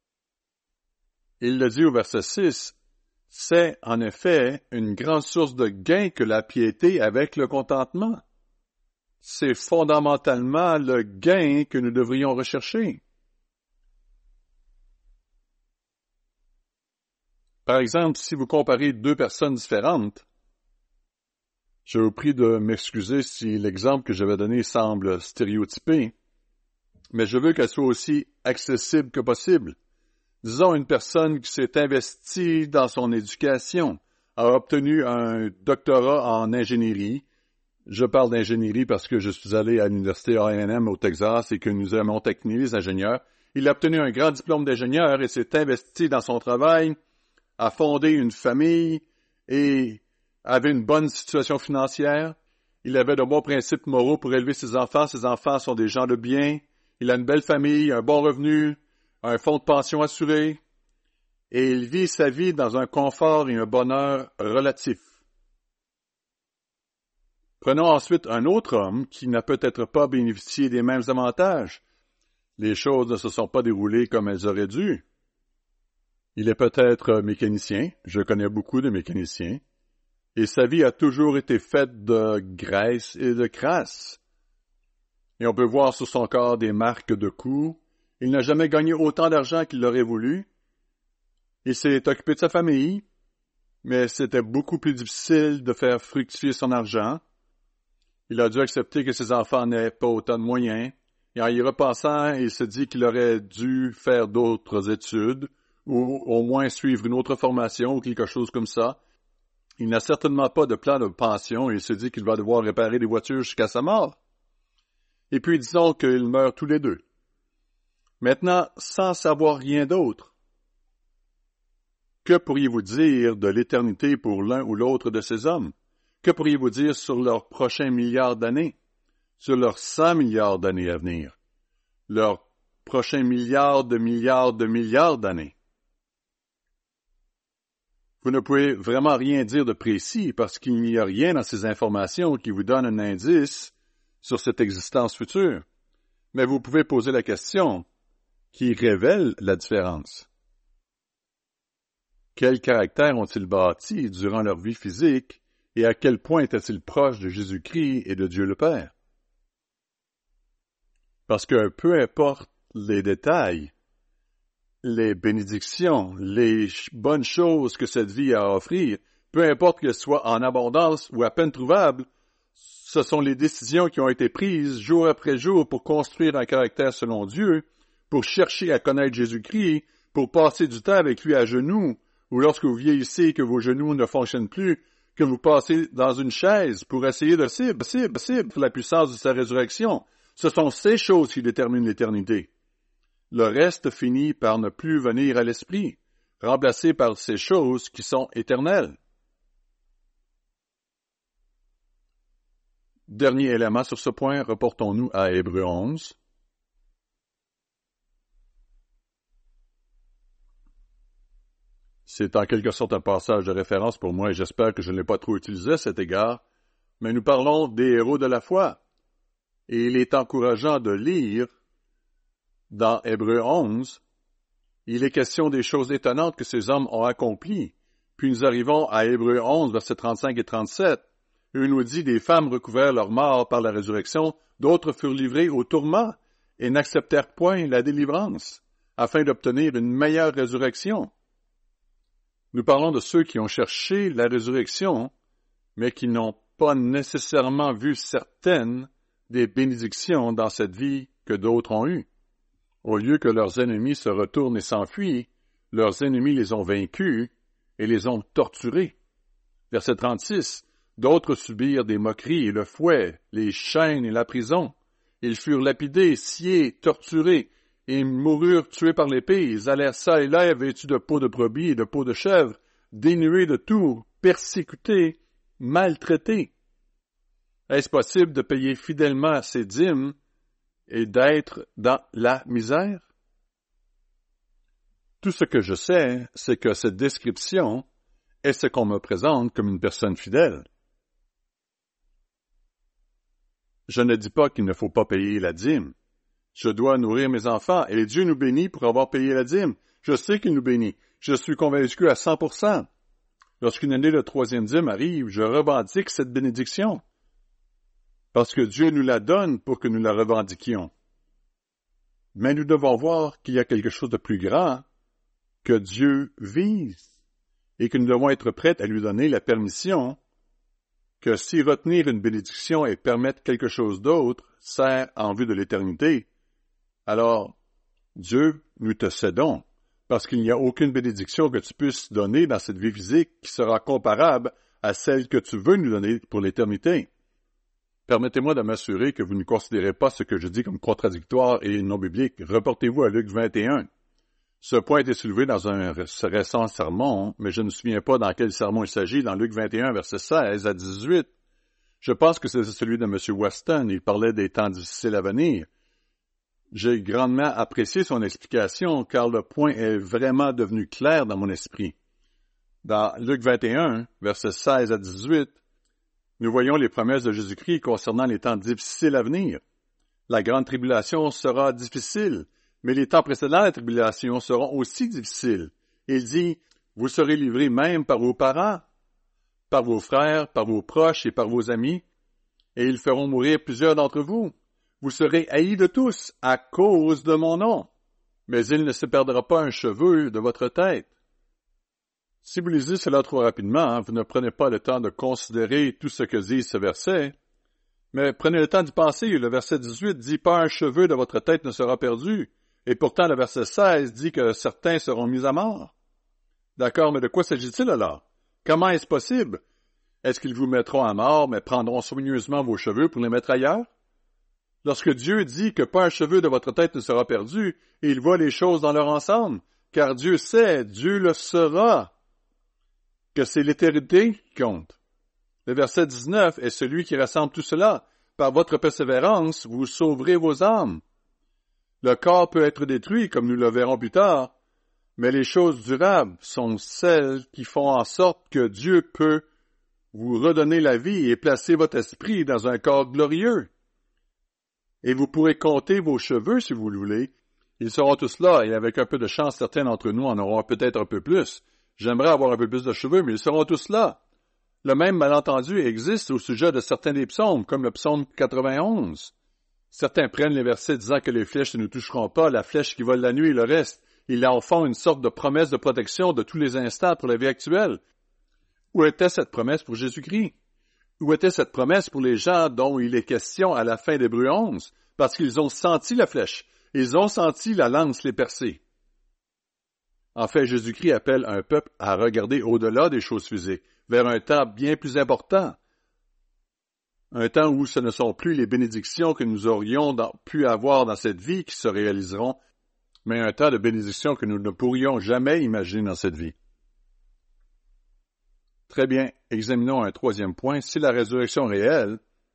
Il le dit au verset six, c'est en effet une grande source de gain que la piété avec le contentement. C'est fondamentalement le gain que nous devrions rechercher. Par exemple, si vous comparez deux personnes différentes, je vous prie de m'excuser si l'exemple que je vais donner semble stéréotypé, mais je veux qu'elle soit aussi accessible que possible. Disons une personne qui s'est investie dans son éducation, a obtenu un doctorat en ingénierie. Je parle d'ingénierie parce que je suis allé à l'université A and M au Texas et que nous aimons techniquer les ingénieurs. Il a obtenu un grand diplôme d'ingénieur et s'est investi dans son travail, a fondé une famille et avait une bonne situation financière. Il avait de bons principes moraux pour élever ses enfants. Ses enfants sont des gens de bien. Il a une belle famille, un bon revenu, un fonds de pension assuré. Et il vit sa vie dans un confort et un bonheur relatifs. Prenons ensuite un autre homme qui n'a peut-être pas bénéficié des mêmes avantages. Les choses ne se sont pas déroulées comme elles auraient dû. Il est peut-être mécanicien, je connais beaucoup de mécaniciens, et sa vie a toujours été faite de graisse et de crasse. Et on peut voir sur son corps des marques de coups. Il n'a jamais gagné autant d'argent qu'il l'aurait voulu. Il s'est occupé de sa famille, mais c'était beaucoup plus difficile de faire fructifier son argent. Il a dû accepter que ses enfants n'aient pas autant de moyens. Et en y repassant, il se dit qu'il aurait dû faire d'autres études, ou au moins suivre une autre formation, ou quelque chose comme ça. Il n'a certainement pas de plan de pension, et il se dit qu'il va devoir réparer des voitures jusqu'à sa mort. Et puis disons qu'ils meurent tous les deux. Maintenant, sans savoir rien d'autre, que pourriez-vous dire de l'éternité pour l'un ou l'autre de ces hommes? Que pourriez-vous dire sur leurs prochains milliards d'années? Sur leurs cent milliards d'années à venir? Leurs prochains milliards de milliards de milliards d'années? Vous ne pouvez vraiment rien dire de précis parce qu'il n'y a rien dans ces informations qui vous donne un indice sur cette existence future. Mais vous pouvez poser la question qui révèle la différence. Quel caractère ont-ils bâti durant leur vie physique et à quel point étaient-ils proches de Jésus-Christ et de Dieu le Père? Parce que peu importe les détails, les bénédictions, les bonnes choses que cette vie a à offrir, peu importe qu'elles soient en abondance ou à peine trouvables, ce sont les décisions qui ont été prises jour après jour pour construire un caractère selon Dieu, pour chercher à connaître Jésus-Christ, pour passer du temps avec lui à genoux, ou lorsque vous vieillissez et que vos genoux ne fonctionnent plus, que vous passez dans une chaise pour essayer de cible, cible, cible la puissance de sa résurrection. Ce sont ces choses qui déterminent l'éternité. Le reste finit par ne plus venir à l'esprit, remplacé par ces choses qui sont éternelles. Dernier élément sur ce point, reportons-nous à Hébreux onze. C'est en quelque sorte un passage de référence pour moi et j'espère que je ne l'ai pas trop utilisé à cet égard, mais nous parlons des héros de la foi. Et il est encourageant de lire dans Hébreux onze, il est question des choses étonnantes que ces hommes ont accomplies. Puis nous arrivons à Hébreux onze, versets trente-cinq et trente-sept. Il nous dit, des femmes recouvrèrent leur mort par la résurrection, d'autres furent livrées au tourment et n'acceptèrent point la délivrance, afin d'obtenir une meilleure résurrection. Nous parlons de ceux qui ont cherché la résurrection, mais qui n'ont pas nécessairement vu certaines des bénédictions dans cette vie que d'autres ont eues. Au lieu que leurs ennemis se retournent et s'enfuient, leurs ennemis les ont vaincus et les ont torturés. Verset trente-six. D'autres subirent des moqueries et le fouet, les chaînes et la prison. Ils furent lapidés, sciés, torturés, et moururent tués par l'épée. Ils allèrent ça et là vêtus de peau de brebis et de peau de chèvre, dénués de tout, persécutés, maltraités. Est-ce possible de payer fidèlement ses dîmes et d'être dans la misère? Tout ce que je sais, c'est que cette description est ce qu'on me présente comme une personne fidèle. Je ne dis pas qu'il ne faut pas payer la dîme. Je dois nourrir mes enfants, et Dieu nous bénit pour avoir payé la dîme. Je sais qu'il nous bénit. Je suis convaincu à cent pour cent. Lorsqu'une année de troisième dîme arrive, je revendique cette bénédiction. Parce que Dieu nous la donne pour que nous la revendiquions. Mais nous devons voir qu'il y a quelque chose de plus grand que Dieu vise, et que nous devons être prêts à lui donner la permission que si retenir une bénédiction et permettre quelque chose d'autre sert en vue de l'éternité, alors Dieu, nous te cédons, parce qu'il n'y a aucune bénédiction que tu puisses donner dans cette vie physique qui sera comparable à celle que tu veux nous donner pour l'éternité. Permettez-moi de m'assurer que vous ne considérez pas ce que je dis comme contradictoire et non biblique. Reportez-vous à Luc vingt et un. Ce point a été soulevé dans un récent sermon, mais je ne me souviens pas dans quel sermon il s'agit, dans Luc vingt et un, versets seize à dix-huit. Je pense que c'est celui de M. Weston. Il parlait des temps difficiles à venir. J'ai grandement apprécié son explication, car le point est vraiment devenu clair dans mon esprit. Dans Luc vingt et un, versets seize à dix-huit, nous voyons les promesses de Jésus-Christ concernant les temps difficiles à venir. La grande tribulation sera difficile, mais les temps précédents à la tribulation seront aussi difficiles. Il dit, vous serez livrés même par vos parents, par vos frères, par vos proches et par vos amis, et ils feront mourir plusieurs d'entre vous. Vous serez haïs de tous à cause de mon nom, mais il ne se perdra pas un cheveu de votre tête. Si vous lisez cela trop rapidement, vous ne prenez pas le temps de considérer tout ce que dit ce verset, mais prenez le temps d'y penser. Le verset dix-huit dit « Pas un cheveu de votre tête ne sera perdu », et pourtant le verset seize dit que certains seront mis à mort. D'accord, mais de quoi s'agit-il alors? Comment est-ce possible? Est-ce qu'ils vous mettront à mort, mais prendront soigneusement vos cheveux pour les mettre ailleurs? Lorsque Dieu dit que pas un cheveu de votre tête ne sera perdu, il voit les choses dans leur ensemble, car Dieu sait, Dieu le saura, que c'est l'éternité qui compte. Le verset dix-neuf est celui qui rassemble tout cela. Par votre persévérance, vous sauverez vos âmes. Le corps peut être détruit, comme nous le verrons plus tard, mais les choses durables sont celles qui font en sorte que Dieu peut vous redonner la vie et placer votre esprit dans un corps glorieux. Et vous pourrez compter vos cheveux si vous le voulez. Ils seront tous là, et avec un peu de chance, certains d'entre nous en auront peut-être un peu plus. J'aimerais avoir un peu plus de cheveux, mais ils seront tous là. Le même malentendu existe au sujet de certains des psaumes, comme le psaume quatre-vingt-onze. Certains prennent les versets disant que les flèches ne nous toucheront pas, la flèche qui vole la nuit et le reste. Ils en font une sorte de promesse de protection de tous les instants pour la vie actuelle. Où était cette promesse pour Jésus-Christ? Où était cette promesse pour les gens dont il est question à la fin d'Hébreux onze? Parce qu'ils ont senti la flèche. Ils ont senti la lance les percer. En fait, Jésus-Christ appelle un peuple à regarder au-delà des choses physiques, vers un temps bien plus important. Un temps où ce ne sont plus les bénédictions que nous aurions dans, pu avoir dans cette vie qui se réaliseront, mais un temps de bénédictions que nous ne pourrions jamais imaginer dans cette vie. Très bien, examinons un troisième point. Si la résurrection réelle,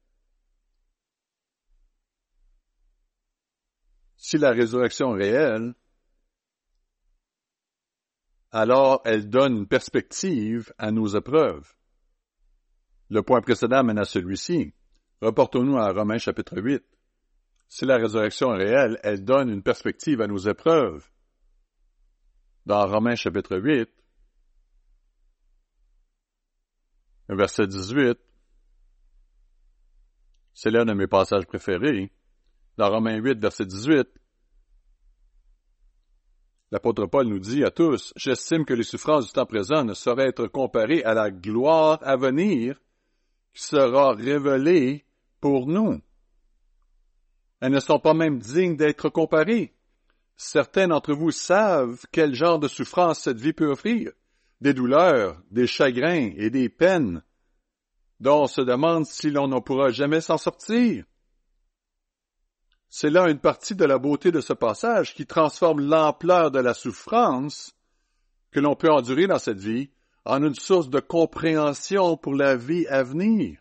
si la résurrection réelle, alors elle donne une perspective à nos épreuves. Le point précédent mène à celui-ci. Reportons-nous à Romains chapitre huit. Si la résurrection est réelle, elle donne une perspective à nos épreuves. Dans Romains chapitre huit, verset dix-huit, c'est l'un de mes passages préférés. Dans Romains huit, verset dix-huit, l'apôtre Paul nous dit à tous, « J'estime que les souffrances du temps présent ne sauraient être comparées à la gloire à venir qui sera révélée pour nous. Elles ne sont pas même dignes d'être comparées. Certains d'entre vous savent quel genre de souffrance cette vie peut offrir, des douleurs, des chagrins et des peines, dont on se demande si l'on ne pourra jamais s'en sortir. » C'est là une partie de la beauté de ce passage qui transforme l'ampleur de la souffrance que l'on peut endurer dans cette vie en une source de compréhension pour la vie à venir.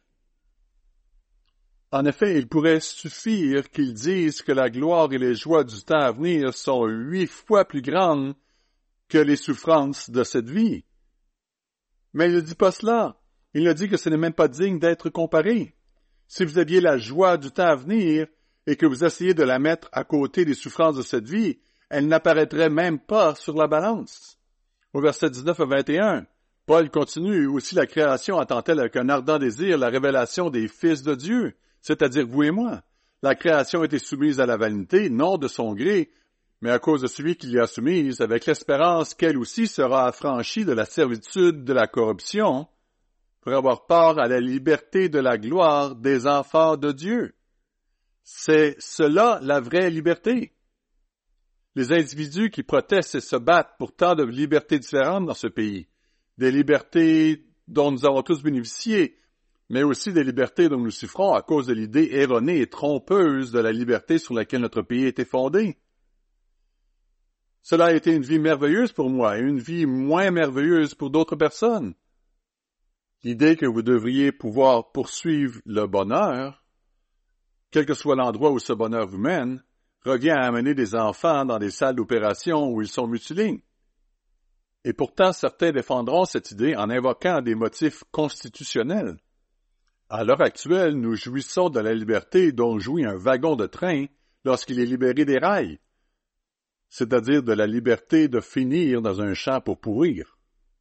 En effet, il pourrait suffire qu'ils disent que la gloire et les joies du temps à venir sont huit fois plus grandes que les souffrances de cette vie. Mais il ne dit pas cela. Il ne dit que ce n'est même pas digne d'être comparé. si vous aviez la joie du temps à venir et que vous essayez de la mettre à côté des souffrances de cette vie, elle n'apparaîtrait même pas sur la balance. Au verset dix-neuf à vingt et un, Paul continue, « Aussi la création attend-elle avec un ardent désir la révélation des fils de Dieu, c'est-à-dire vous et moi. La création a été soumise à la vanité, non de son gré, mais à cause de celui qui l'y a soumise, avec l'espérance qu'elle aussi sera affranchie de la servitude de la corruption, pour avoir part à la liberté de la gloire des enfants de Dieu. » C'est cela la vraie liberté. Les individus qui protestent et se battent pour tant de libertés différentes dans ce pays, des libertés dont nous avons tous bénéficié, mais aussi des libertés dont nous souffrons à cause de l'idée erronée et trompeuse de la liberté sur laquelle notre pays a été fondé. Cela a été une vie merveilleuse pour moi et une vie moins merveilleuse pour d'autres personnes. L'idée que vous devriez pouvoir poursuivre le bonheur, quel que soit l'endroit où ce bonheur vous mène, revient à amener des enfants dans des salles d'opération où ils sont mutilés. Et pourtant, certains défendront cette idée en invoquant des motifs constitutionnels. À l'heure actuelle, nous jouissons de la liberté dont jouit un wagon de train lorsqu'il est libéré des rails, c'est-à-dire de la liberté de finir dans un champ pour pourrir.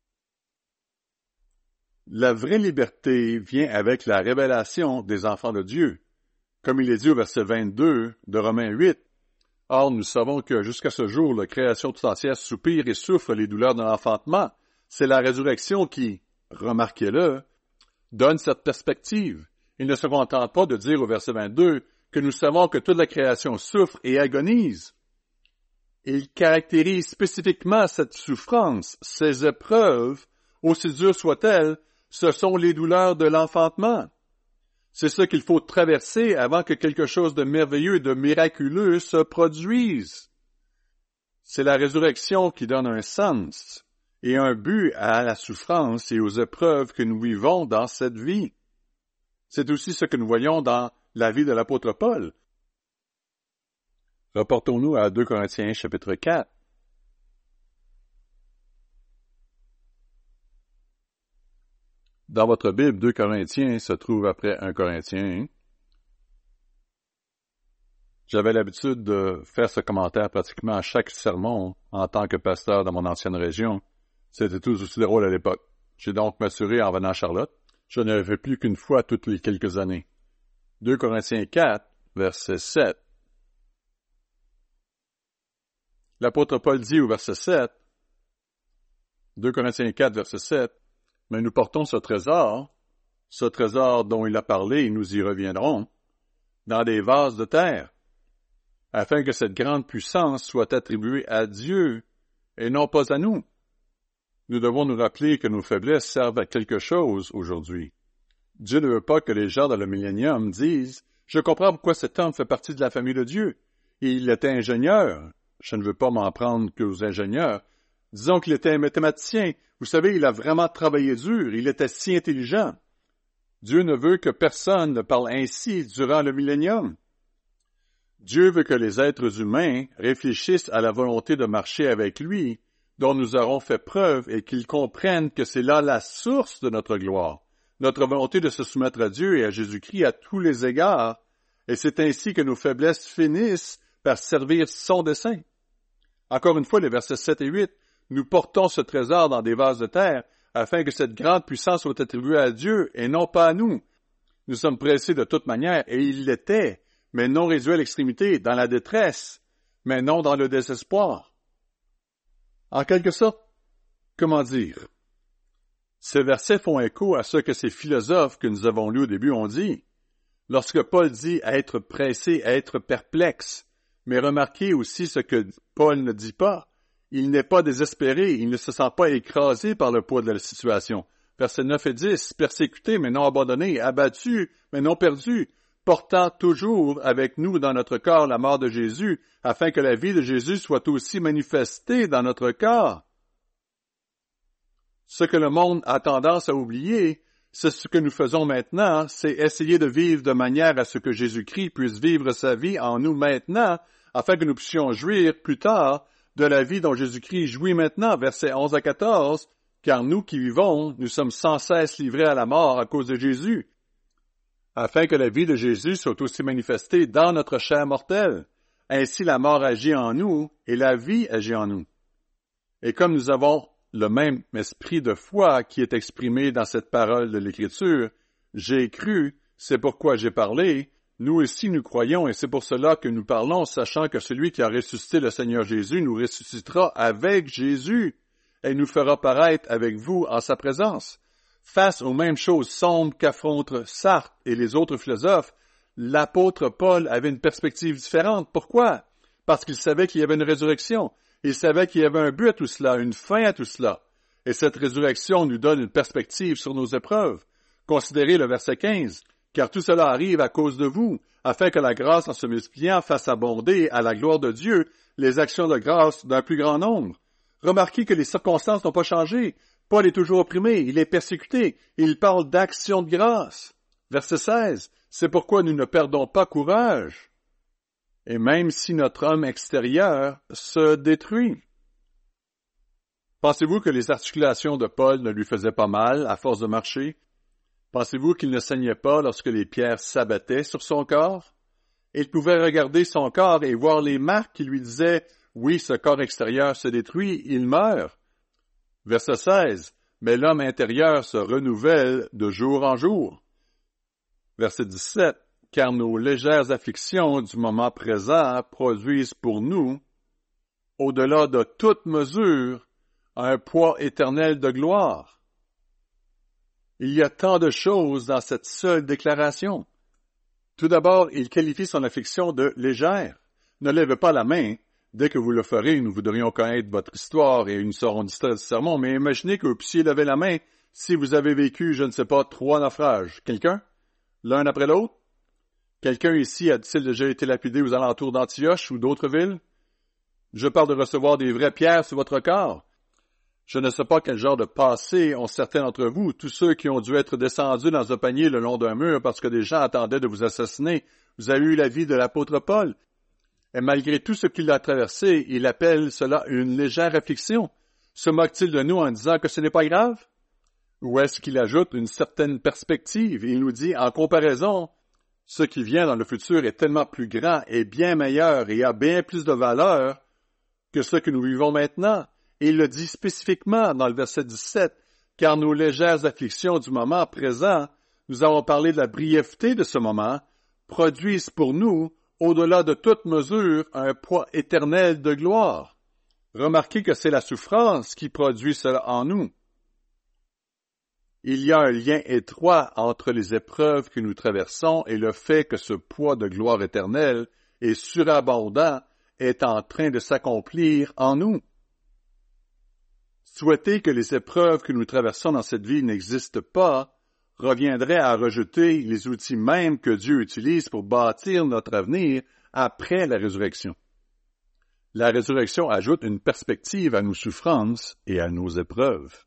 La vraie liberté vient avec la révélation des enfants de Dieu, comme il est dit au verset vingt-deux de Romains huit. Or, nous savons que jusqu'à ce jour, la création tout entière soupire et souffre les douleurs de l'enfantement. C'est la résurrection qui, remarquez-le, donne cette perspective. Il ne se contente pas de dire au verset vingt-deux que nous savons que toute la création souffre et agonise. Il caractérise spécifiquement cette souffrance, ces épreuves, aussi dures soient-elles, ce sont les douleurs de l'enfantement. C'est ce qu'il faut traverser avant que quelque chose de merveilleux et de miraculeux se produise. C'est la résurrection qui donne un sens et un but à la souffrance et aux épreuves que nous vivons dans cette vie. C'est aussi ce que nous voyons dans la vie de l'apôtre Paul. Reportons-nous à deux Corinthiens chapitre quatre. Dans votre Bible, deux Corinthiens se trouve après un Corinthien. J'avais l'habitude de faire ce commentaire pratiquement à chaque sermon en tant que pasteur dans mon ancienne région. C'était tout aussi drôle à l'époque. J'ai donc m'assuré en venant à Charlotte. Je ne le fais plus qu'une fois toutes les quelques années. deux Corinthiens quatre, verset sept. L'apôtre Paul dit au verset sept, deux Corinthiens quatre, verset sept, « Mais nous portons ce trésor, ce trésor dont il a parlé, et nous y reviendrons, dans des vases de terre, afin que cette grande puissance soit attribuée à Dieu et non pas à nous. Nous devons nous rappeler que nos faiblesses servent à quelque chose aujourd'hui. Dieu ne veut pas que les gens dans le millénium disent « Je comprends pourquoi cet homme fait partie de la famille de Dieu. Il était ingénieur. » Je ne veux pas m'en prendre qu'aux ingénieurs. Disons qu'il était un mathématicien. Vous savez, il a vraiment travaillé dur. Il était si intelligent. Dieu ne veut que personne ne parle ainsi durant le millénium. Dieu veut que les êtres humains réfléchissent à la volonté de marcher avec lui, dont nous aurons fait preuve, et qu'ils comprennent que c'est là la source de notre gloire, notre volonté de se soumettre à Dieu et à Jésus-Christ à tous les égards, et c'est ainsi que nos faiblesses finissent par servir son dessein. Encore une fois, les versets sept et huit, nous portons ce trésor dans des vases de terre, afin que cette grande puissance soit attribuée à Dieu et non pas à nous. Nous sommes pressés de toute manière, et il l'était, mais non réduits à l'extrémité, dans la détresse, mais non dans le désespoir. En quelque sorte, comment dire? Ces versets font écho à ce que ces philosophes que nous avons lus au début ont dit. Lorsque Paul dit être pressé, être perplexe, mais remarquez aussi ce que Paul ne dit pas. Il n'est pas désespéré, il ne se sent pas écrasé par le poids de la situation. Versets neuf et dix, persécuté mais non abandonné, abattu mais non perdu, portant toujours avec nous dans notre corps la mort de Jésus, afin que la vie de Jésus soit aussi manifestée dans notre corps. Ce que le monde a tendance à oublier, c'est ce que nous faisons maintenant, c'est essayer de vivre de manière à ce que Jésus-Christ puisse vivre sa vie en nous maintenant, afin que nous puissions jouir plus tard de la vie dont Jésus-Christ jouit maintenant, versets onze à quatorze, car nous qui vivons, nous sommes sans cesse livrés à la mort à cause de Jésus. afin que la vie de Jésus soit aussi manifestée dans notre chair mortelle. Ainsi la mort agit en nous et la vie agit en nous. Et comme nous avons le même esprit de foi qui est exprimé dans cette parole de l'Écriture, j'ai cru, c'est pourquoi j'ai parlé, nous aussi nous croyons et c'est pour cela que nous parlons, sachant que celui qui a ressuscité le Seigneur Jésus nous ressuscitera avec Jésus et nous fera paraître avec vous en sa présence. Face aux mêmes choses sombres qu'affrontent Sartre et les autres philosophes, l'apôtre Paul avait une perspective différente. Pourquoi? Parce qu'il savait qu'il y avait une résurrection. Il savait qu'il y avait un but à tout cela, une fin à tout cela. Et cette résurrection nous donne une perspective sur nos épreuves. Considérez le verset quinze. « Car tout cela arrive à cause de vous, afin que la grâce en se multipliant fasse abonder à la gloire de Dieu les actions de grâce d'un plus grand nombre. » Remarquez que les circonstances n'ont pas changé. Paul est toujours opprimé, il est persécuté. Il parle d'action de grâce. Verset seize. « C'est pourquoi nous ne perdons pas courage. » Et même si notre homme extérieur se détruit. Pensez-vous que les articulations de Paul ne lui faisaient pas mal à force de marcher? Pensez-vous qu'il ne saignait pas lorsque les pierres s'abattaient sur son corps? Il pouvait regarder son corps et voir les marques qui lui disaient « Oui, ce corps extérieur se détruit, il meurt. » Verset seize. « Mais l'homme intérieur se renouvelle de jour en jour. » Verset dix-sept. « Car nos légères afflictions du moment présent produisent pour nous, au-delà de toute mesure, un poids éternel de gloire. » Il y a tant de choses dans cette seule déclaration. Tout d'abord, il qualifie son affliction de légère. Ne lèvez pas la main. Dès que vous le ferez, nous voudrions connaître votre histoire et nous serons distraits du sermon, mais imaginez que vous puissiez lever la main si vous avez vécu, je ne sais pas, trois naufrages. Quelqu'un? L'un après l'autre? Quelqu'un ici a-t-il déjà été lapidé aux alentours d'Antioche ou d'autres villes? Je parle de recevoir des vraies pierres sur votre corps. Je ne sais pas quel genre de passé ont certains d'entre vous, tous ceux qui ont dû être descendus dans un panier le long d'un mur parce que des gens attendaient de vous assassiner. Vous avez eu la vie de l'apôtre Paul. Et malgré tout ce qu'il a traversé, il appelle cela une légère affliction. Se moque-t-il de nous en disant que ce n'est pas grave? Ou est-ce qu'il ajoute une certaine perspective? Il nous dit, en comparaison, ce qui vient dans le futur est tellement plus grand et bien meilleur et a bien plus de valeur que ce que nous vivons maintenant. Et il le dit spécifiquement dans le verset dix-sept, « Car nos légères afflictions du moment présent, nous avons parlé de la brièveté de ce moment, produisent pour nous, au-delà de toute mesure, un poids éternel de gloire. » Remarquez que c'est la souffrance qui produit cela en nous. Il y a un lien étroit entre les épreuves que nous traversons et le fait que ce poids de gloire éternelle et surabondant est en train de s'accomplir en nous. Souhaiter que les épreuves que nous traversons dans cette vie n'existent pas reviendrait à rejeter les outils mêmes que Dieu utilise pour bâtir notre avenir après la résurrection. La résurrection ajoute une perspective à nos souffrances et à nos épreuves.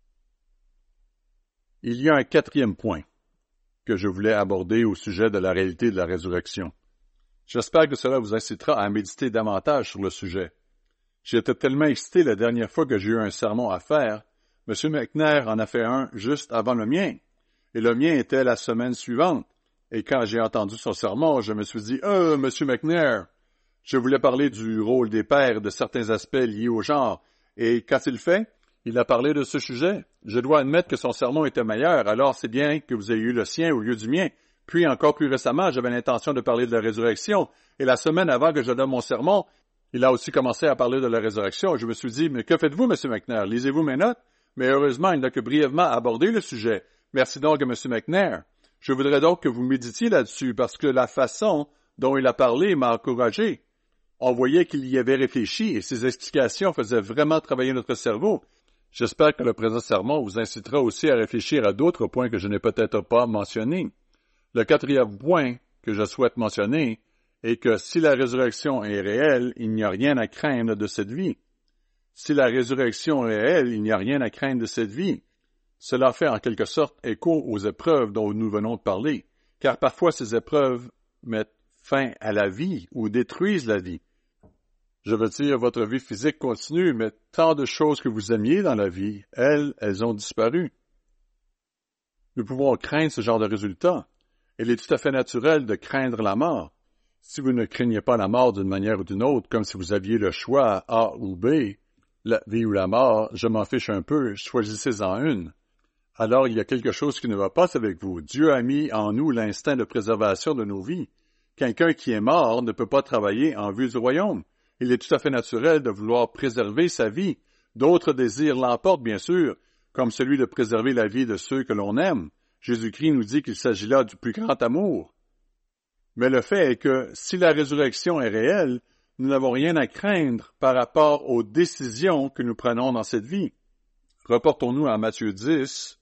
Il y a un quatrième point que je voulais aborder au sujet de la réalité de la résurrection. J'espère que cela vous incitera à méditer davantage sur le sujet. J'étais tellement excité la dernière fois que j'ai eu un sermon à faire. M. McNair en a fait un juste avant le mien. Et le mien était la semaine suivante. Et quand j'ai entendu son sermon, je me suis dit, « Euh, M. McNair, je voulais parler du rôle des pères et de certains aspects liés au genre. » Et qu'a-t-il fait? Il a parlé de ce sujet. Je dois admettre que son sermon était meilleur, alors c'est bien que vous ayez eu le sien au lieu du mien. Puis, encore plus récemment, j'avais l'intention de parler de la résurrection. Et la semaine avant que je donne mon sermon, il a aussi commencé à parler de la résurrection. Je me suis dit, mais que faites-vous, M. McNair? Lisez-vous mes notes? Mais heureusement, il n'a que brièvement abordé le sujet. Merci donc à M. McNair. Je voudrais donc que vous méditiez là-dessus, parce que la façon dont il a parlé m'a encouragé. On voyait qu'il y avait réfléchi et ses explications faisaient vraiment travailler notre cerveau. J'espère que le présent sermon vous incitera aussi à réfléchir à d'autres points que je n'ai peut-être pas mentionnés. Le quatrième point que je souhaite mentionner est que si la résurrection est réelle, il n'y a rien à craindre de cette vie. Si la résurrection est réelle, il n'y a rien à craindre de cette vie. Cela fait en quelque sorte écho aux épreuves dont nous venons de parler, car parfois ces épreuves mettent fin à la vie ou détruisent la vie. Je veux dire, votre vie physique continue, mais tant de choses que vous aimiez dans la vie, elles, elles ont disparu. Nous pouvons craindre ce genre de résultats. Il est tout à fait naturel de craindre la mort. Si vous ne craignez pas la mort d'une manière ou d'une autre, comme si vous aviez le choix A ou B, la vie ou la mort, je m'en fiche un peu, choisissez-en une. Alors il y a quelque chose qui ne va pas avec vous. Dieu a mis en nous l'instinct de préservation de nos vies. Quelqu'un qui est mort ne peut pas travailler en vue du royaume. Il est tout à fait naturel de vouloir préserver sa vie. D'autres désirs l'emportent, bien sûr, comme celui de préserver la vie de ceux que l'on aime. Jésus-Christ nous dit qu'il s'agit là du plus grand amour. Mais le fait est que si la résurrection est réelle, nous n'avons rien à craindre par rapport aux décisions que nous prenons dans cette vie. Reportons-nous à Matthieu dix.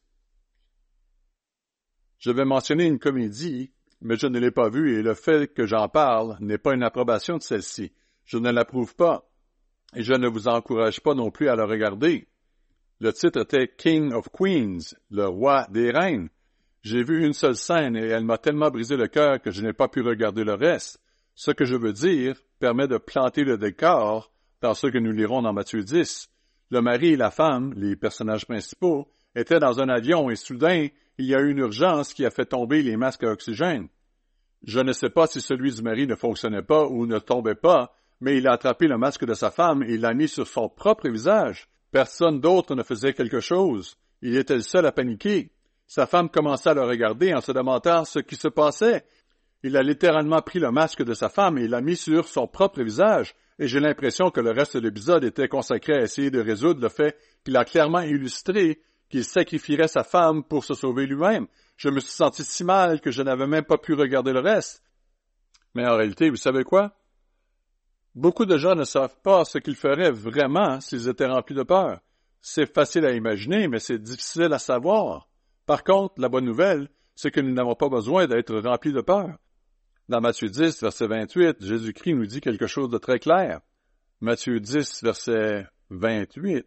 Je vais mentionner une comédie, mais je ne l'ai pas vue et le fait que j'en parle n'est pas une approbation de celle-ci. Je ne l'approuve pas et je ne vous encourage pas non plus à la regarder. Le titre était King of Queens, le roi des reines. J'ai vu une seule scène et elle m'a tellement brisé le cœur que je n'ai pas pu regarder le reste. Ce que je veux dire permet de planter le décor dans ce que nous lirons dans Matthieu dix. Le mari et la femme, les personnages principaux, étaient dans un avion et soudain, il y a eu une urgence qui a fait tomber les masques à oxygène. Je ne sais pas si celui du mari ne fonctionnait pas ou ne tombait pas, mais il a attrapé le masque de sa femme et l'a mis sur son propre visage. Personne d'autre ne faisait quelque chose. Il était le seul à paniquer. Sa femme commença à le regarder en se demandant ce qui se passait. Il a littéralement pris le masque de sa femme et l'a mis sur son propre visage, et j'ai l'impression que le reste de l'épisode était consacré à essayer de résoudre le fait qu'il a clairement illustré qu'il sacrifierait sa femme pour se sauver lui-même. Je me suis senti si mal que je n'avais même pas pu regarder le reste. Mais en réalité, vous savez quoi? Beaucoup de gens ne savent pas ce qu'ils feraient vraiment s'ils étaient remplis de peur. C'est facile à imaginer, mais c'est difficile à savoir. Par contre, la bonne nouvelle, c'est que nous n'avons pas besoin d'être remplis de peur. Dans Matthieu dix, verset vingt-huit, Jésus-Christ nous dit quelque chose de très clair. Matthieu dix, verset vingt-huit.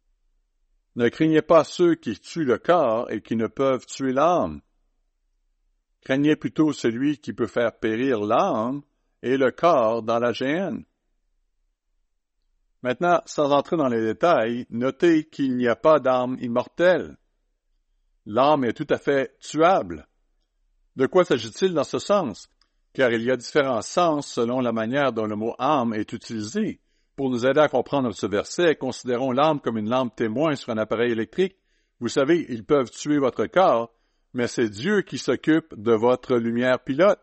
Ne craignez pas ceux qui tuent le corps et qui ne peuvent tuer l'âme. Craignez plutôt celui qui peut faire périr l'âme et le corps dans la géhenne. Maintenant, sans entrer dans les détails, notez qu'il n'y a pas d'âme immortelle. L'âme est tout à fait tuable. De quoi s'agit-il dans ce sens? Car il y a différents sens selon la manière dont le mot « âme » est utilisé. Pour nous aider à comprendre ce verset, considérons l'âme comme une lampe témoin sur un appareil électrique. Vous savez, ils peuvent tuer votre corps, mais c'est Dieu qui s'occupe de votre lumière pilote.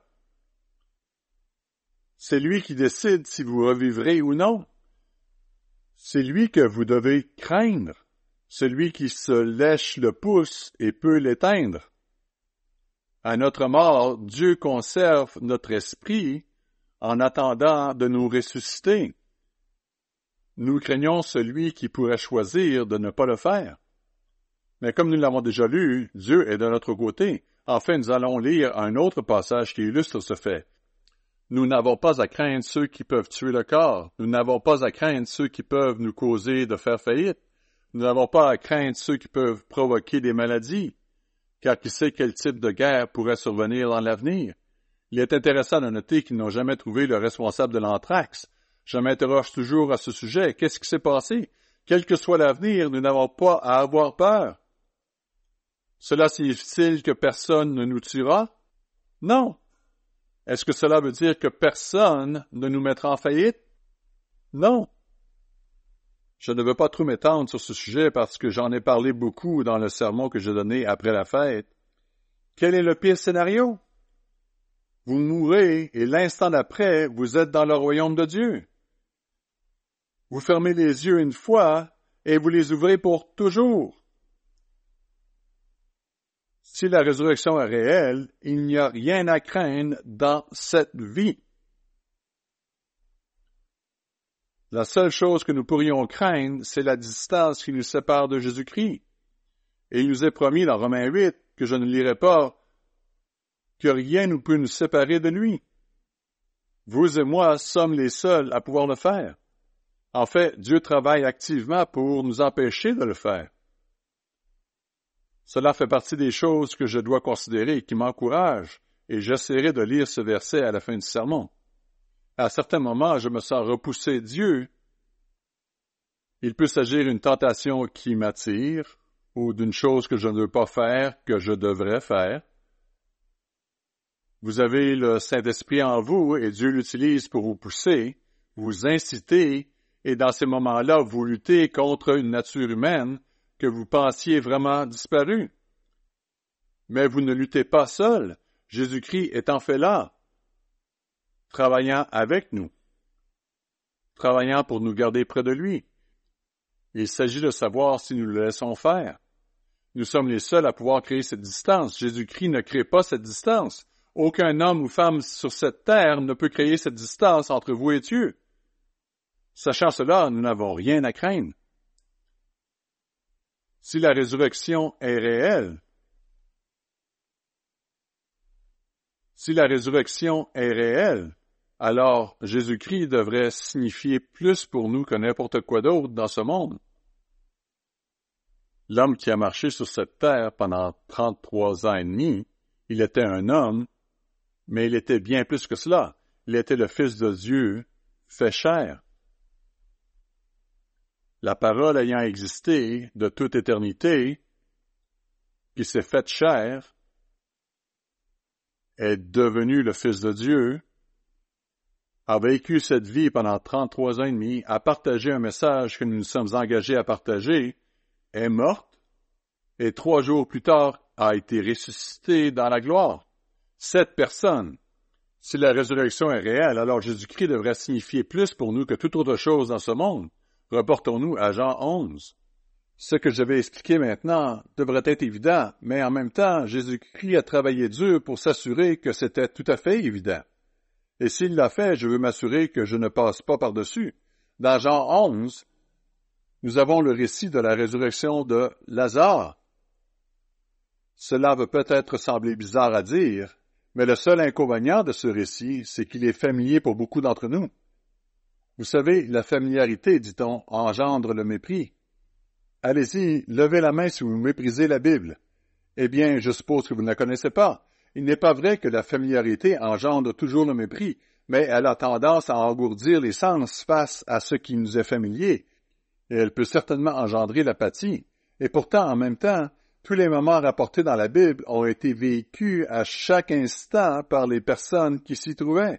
C'est lui qui décide si vous revivrez ou non. C'est lui que vous devez craindre. Celui qui se lèche le pouce et peut l'éteindre. À notre mort, Dieu conserve notre esprit en attendant de nous ressusciter. Nous craignons celui qui pourrait choisir de ne pas le faire. Mais comme nous l'avons déjà lu, Dieu est de notre côté. Enfin, nous allons lire un autre passage qui illustre ce fait. Nous n'avons pas à craindre ceux qui peuvent tuer le corps. Nous n'avons pas à craindre ceux qui peuvent nous causer de faire faillite. Nous n'avons pas à craindre ceux qui peuvent provoquer des maladies, car qui sait quel type de guerre pourrait survenir dans l'avenir. Il est intéressant de noter qu'ils n'ont jamais trouvé le responsable de l'anthrax. Je m'interroge toujours à ce sujet. Qu'est-ce qui s'est passé? Quel que soit l'avenir, nous n'avons pas à avoir peur. Cela signifie-t-il que personne ne nous tuera? Non. Est-ce que cela veut dire que personne ne nous mettra en faillite? Non. Je ne veux pas trop m'étendre sur ce sujet parce que j'en ai parlé beaucoup dans le sermon que j'ai donné après la fête. Quel est le pire scénario? Vous mourrez et l'instant d'après, vous êtes dans le royaume de Dieu. Vous fermez les yeux une fois et vous les ouvrez pour toujours. Si la résurrection est réelle, il n'y a rien à craindre dans cette vie. La seule chose que nous pourrions craindre, c'est la distance qui nous sépare de Jésus-Christ. Et il nous est promis dans Romains huit, que je ne lirai pas, que rien ne peut nous séparer de lui. Vous et moi sommes les seuls à pouvoir le faire. En fait, Dieu travaille activement pour nous empêcher de le faire. Cela fait partie des choses que je dois considérer et qui m'encouragent, et j'essaierai de lire ce verset à la fin du sermon. À certains moments, je me sens repousser Dieu. Il peut s'agir d'une tentation qui m'attire, ou d'une chose que je ne veux pas faire, que je devrais faire. Vous avez le Saint-Esprit en vous et Dieu l'utilise pour vous pousser, vous inciter, et dans ces moments-là, vous luttez contre une nature humaine que vous pensiez vraiment disparue. Mais vous ne luttez pas seul. Jésus-Christ est en fait là, travaillant avec nous, travaillant pour nous garder près de lui. Il s'agit de savoir si nous le laissons faire. Nous sommes les seuls à pouvoir créer cette distance. Jésus-Christ ne crée pas cette distance. Aucun homme ou femme sur cette terre ne peut créer cette distance entre vous et Dieu. Sachant cela, nous n'avons rien à craindre. Si la résurrection est réelle, si la résurrection est réelle, alors Jésus-Christ devrait signifier plus pour nous que n'importe quoi d'autre dans ce monde. L'homme qui a marché sur cette terre pendant trente-trois ans et demi, il était un homme, mais il était bien plus que cela. Il était le Fils de Dieu, fait chair. La parole ayant existé de toute éternité, qui s'est faite chair, est devenu le Fils de Dieu, a vécu cette vie pendant trente-trois ans et demi, a partagé un message que nous nous sommes engagés à partager, est morte, et trois jours plus tard a été ressuscité dans la gloire. Cette personne, si la résurrection est réelle, alors Jésus-Christ devrait signifier plus pour nous que toute autre chose dans ce monde. Reportons-nous à Jean onze. Ce que je vais expliquer maintenant devrait être évident, mais en même temps, Jésus-Christ a travaillé dur pour s'assurer que c'était tout à fait évident. Et s'il l'a fait, je veux m'assurer que je ne passe pas par-dessus. Dans Jean onze, nous avons le récit de la résurrection de Lazare. Cela peut peut-être sembler bizarre à dire, mais le seul inconvénient de ce récit, c'est qu'il est familier pour beaucoup d'entre nous. Vous savez, la familiarité, dit-on, engendre le mépris. Allez-y, levez la main si vous méprisez la Bible. Eh bien, je suppose que vous ne la connaissez pas. Il n'est pas vrai que la familiarité engendre toujours le mépris, mais elle a tendance à engourdir les sens face à ce qui nous est familier, et elle peut certainement engendrer l'apathie. Et pourtant, en même temps, tous les moments rapportés dans la Bible ont été vécus à chaque instant par les personnes qui s'y trouvaient.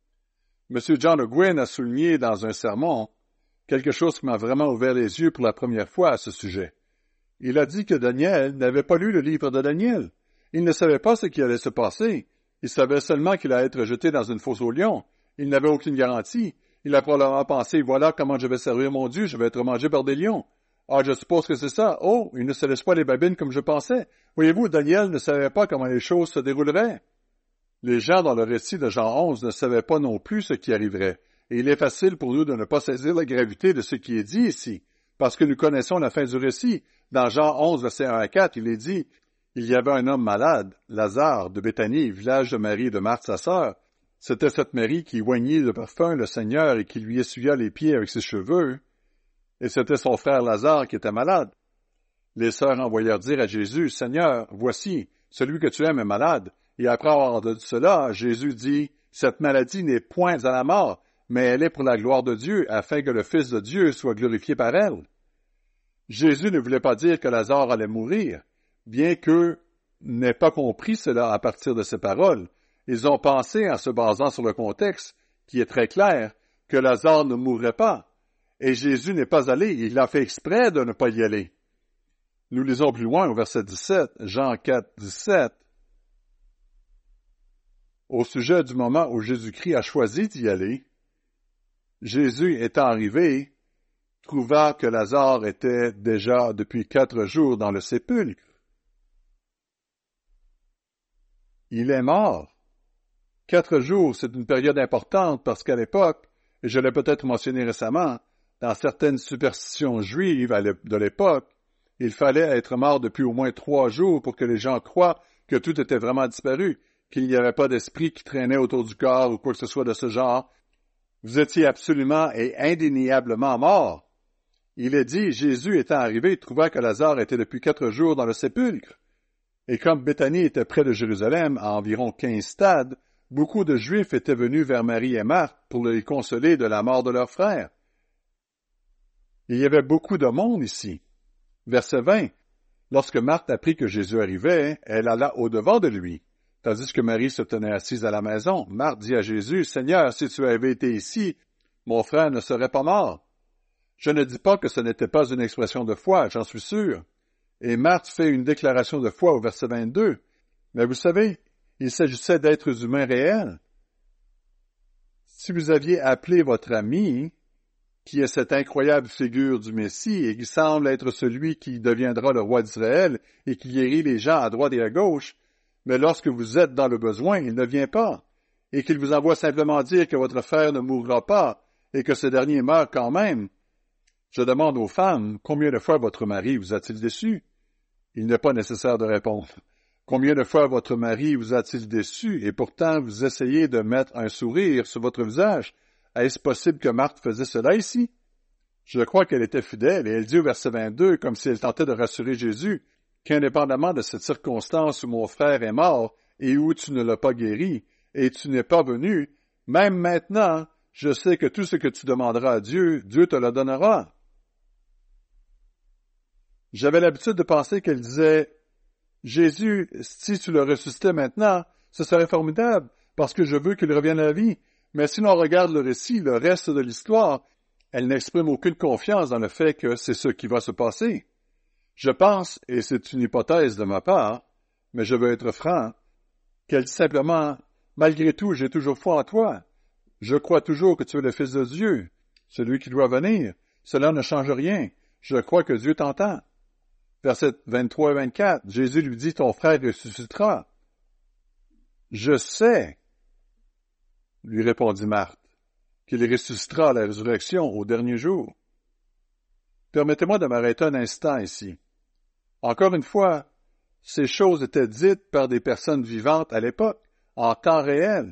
M. John Ogwyn a souligné dans un sermon quelque chose qui m'a vraiment ouvert les yeux pour la première fois à ce sujet. Il a dit que Daniel n'avait pas lu le livre de Daniel. Il ne savait pas ce qui allait se passer. Il savait seulement qu'il allait être jeté dans une fosse aux lions. Il n'avait aucune garantie. Il a probablement pensé, voilà comment je vais servir mon Dieu, je vais être mangé par des lions. Ah, je suppose que c'est ça. Oh, il ne se laisse pas les babines comme je pensais. Voyez-vous, Daniel ne savait pas comment les choses se dérouleraient. Les gens dans le récit de Jean onze ne savaient pas non plus ce qui arriverait, et il est facile pour nous de ne pas saisir la gravité de ce qui est dit ici, parce que nous connaissons la fin du récit. Dans Jean onze, versets un à quatre, il est dit, « Il y avait un homme malade, Lazare, de Béthanie, village de Marie et de Marthe sa sœur. C'était cette Marie qui oignit de parfum le Seigneur et qui lui essuya les pieds avec ses cheveux, et c'était son frère Lazare qui était malade. Les sœurs envoyèrent dire à Jésus, « Seigneur, voici, celui que tu aimes est malade. » Et après avoir dit cela, Jésus dit, « Cette maladie n'est point à la mort, mais elle est pour la gloire de Dieu, afin que le Fils de Dieu soit glorifié par elle. » Jésus ne voulait pas dire que Lazare allait mourir, bien qu'eux n'aient pas compris cela à partir de ces paroles. Ils ont pensé, en se basant sur le contexte, qui est très clair, que Lazare ne mourrait pas. Et Jésus n'est pas allé, il a fait exprès de ne pas y aller. Nous lisons plus loin au verset dix-sept, Jean quatre, dix-sept. Au sujet du moment où Jésus-Christ a choisi d'y aller, Jésus étant arrivé, trouva que Lazare était déjà depuis quatre jours dans le sépulcre. Il est mort. Quatre jours, c'est une période importante parce qu'à l'époque, et je l'ai peut-être mentionné récemment, dans certaines superstitions juives de l'époque, il fallait être mort depuis au moins trois jours pour que les gens croient que tout était vraiment disparu, qu'il n'y avait pas d'esprit qui traînait autour du corps ou quoi que ce soit de ce genre. Vous étiez absolument et indéniablement mort. Il est dit, Jésus étant arrivé, trouva que Lazare était depuis quatre jours dans le sépulcre. Et comme Béthanie était près de Jérusalem, à environ quinze stades, beaucoup de Juifs étaient venus vers Marie et Marthe pour les consoler de la mort de leur frère. Il y avait beaucoup de monde ici. Verset vingt. Lorsque Marthe apprit que Jésus arrivait, elle alla au-devant de lui. tandis que Marie se tenait assise à la maison. Marthe dit à Jésus, « Seigneur, si tu avais été ici, mon frère ne serait pas mort. » Je ne dis pas que ce n'était pas une expression de foi, j'en suis sûr. Et Marthe fait une déclaration de foi au verset vingt-deux. Mais vous savez, il s'agissait d'êtres humains réels. Si vous aviez appelé votre ami, qui est cette incroyable figure du Messie et qui semble être celui qui deviendra le roi d'Israël et qui guérit les gens à droite et à gauche, mais lorsque vous êtes dans le besoin, il ne vient pas, et qu'il vous envoie simplement dire que votre frère ne mourra pas et que ce dernier meurt quand même. Je demande aux femmes, combien de fois votre mari vous a-t-il déçu? Il n'est pas nécessaire de répondre. Combien de fois votre mari vous a-t-il déçu et pourtant vous essayez de mettre un sourire sur votre visage? Est-ce possible que Marthe faisait cela ici? Je crois qu'elle était fidèle et elle dit au verset vingt-deux, comme si elle tentait de rassurer Jésus, qu'indépendamment de cette circonstance où mon frère est mort et où tu ne l'as pas guéri et tu n'es pas venu, même maintenant, je sais que tout ce que tu demanderas à Dieu, Dieu te le donnera. J'avais l'habitude de penser qu'elle disait, « Jésus, si tu le ressuscitais maintenant, ce serait formidable, parce que je veux qu'il revienne à la vie. » Mais si l'on regarde le récit, le reste de l'histoire, elle n'exprime aucune confiance dans le fait que c'est ce qui va se passer. Je pense, et c'est une hypothèse de ma part, mais je veux être franc, qu'elle dit simplement, « Malgré tout, j'ai toujours foi en toi. Je crois toujours que tu es le Fils de Dieu, celui qui doit venir. Cela ne change rien. Je crois que Dieu t'entend. » Versets vingt-trois et vingt-quatre, Jésus lui dit, « Ton frère ressuscitera. » « Je sais, » lui répondit Marthe, « qu'il ressuscitera à la résurrection au dernier jour. » Permettez-moi de m'arrêter un instant ici. Encore une fois, ces choses étaient dites par des personnes vivantes à l'époque, en temps réel.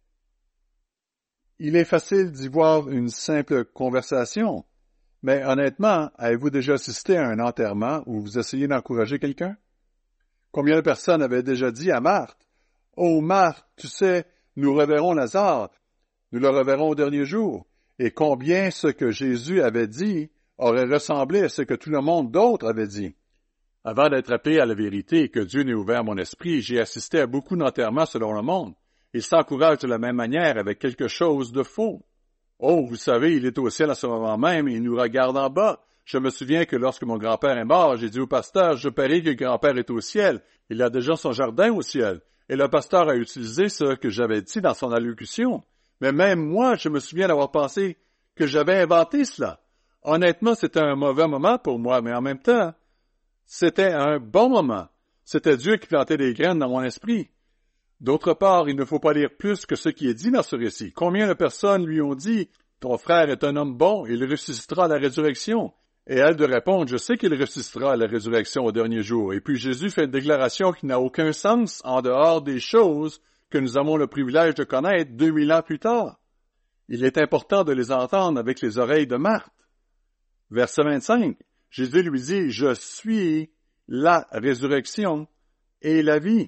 Il est facile d'y voir une simple conversation, mais honnêtement, avez-vous déjà assisté à un enterrement où vous essayez d'encourager quelqu'un? Combien de personnes avaient déjà dit à Marthe, « Oh Marthe, tu sais, nous reverrons Lazare, nous le reverrons au dernier jour. » Et combien ce que Jésus avait dit aurait ressemblé à ce que tout le monde d'autre avait dit. Avant d'être appelé à la vérité et que Dieu n'ait ouvert mon esprit, j'ai assisté à beaucoup d'enterrements selon le monde. Ils s'encouragent de la même manière avec quelque chose de faux. Oh, vous savez, il est au ciel à ce moment même et il nous regarde en bas. Je me souviens que lorsque mon grand-père est mort, j'ai dit au pasteur, je parie que le grand-père est au ciel. Il a déjà son jardin au ciel. Et le pasteur a utilisé ce que j'avais dit dans son allocution. Mais même moi, je me souviens d'avoir pensé que j'avais inventé cela. Honnêtement, c'était un mauvais moment pour moi, mais en même temps, c'était un bon moment. C'était Dieu qui plantait des graines dans mon esprit. D'autre part, il ne faut pas lire plus que ce qui est dit dans ce récit. Combien de personnes lui ont dit, « Ton frère est un homme bon, il ressuscitera à la résurrection. » Et elle de répondre, « Je sais qu'il ressuscitera à la résurrection au dernier jour. » Et puis Jésus fait une déclaration qui n'a aucun sens en dehors des choses que nous avons le privilège de connaître deux mille ans plus tard. Il est important de les entendre avec les oreilles de Marthe. Verset vingt-cinq, Jésus lui dit, « Je suis la résurrection et la vie.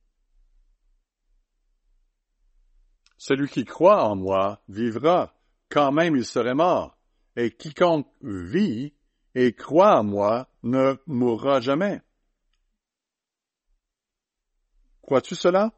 Celui qui croit en moi vivra, quand même il serait mort, et quiconque vit et croit en moi ne mourra jamais. » Crois-tu cela?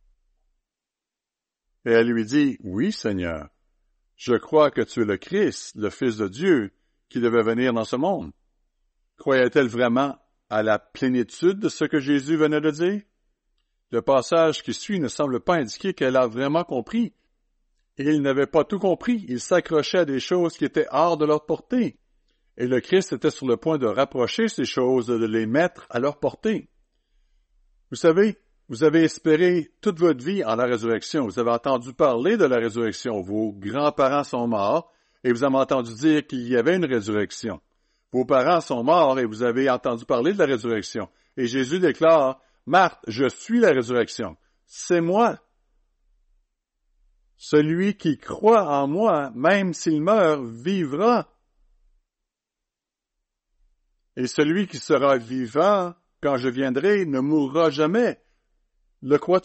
Et elle lui dit, « Oui, Seigneur, je crois que tu es le Christ, le Fils de Dieu, qui devait venir dans ce monde. » Croyait-elle vraiment à la plénitude de ce que Jésus venait de dire? Le passage qui suit ne semble pas indiquer qu'elle a vraiment compris. Et il n'avait pas tout compris, il s'accrochait à des choses qui étaient hors de leur portée. Et le Christ était sur le point de rapprocher ces choses, de les mettre à leur portée. Vous savez, vous avez espéré toute votre vie en la résurrection. Vous avez entendu parler de la résurrection. Vos grands-parents sont morts et vous avez entendu dire qu'il y avait une résurrection. Vos parents sont morts et vous avez entendu parler de la résurrection. Et Jésus déclare, « Marthe, je suis la résurrection. C'est moi. Celui qui croit en moi, même s'il meurt, vivra. Et celui qui sera vivant, quand je viendrai, ne mourra jamais. Le crois-tu? »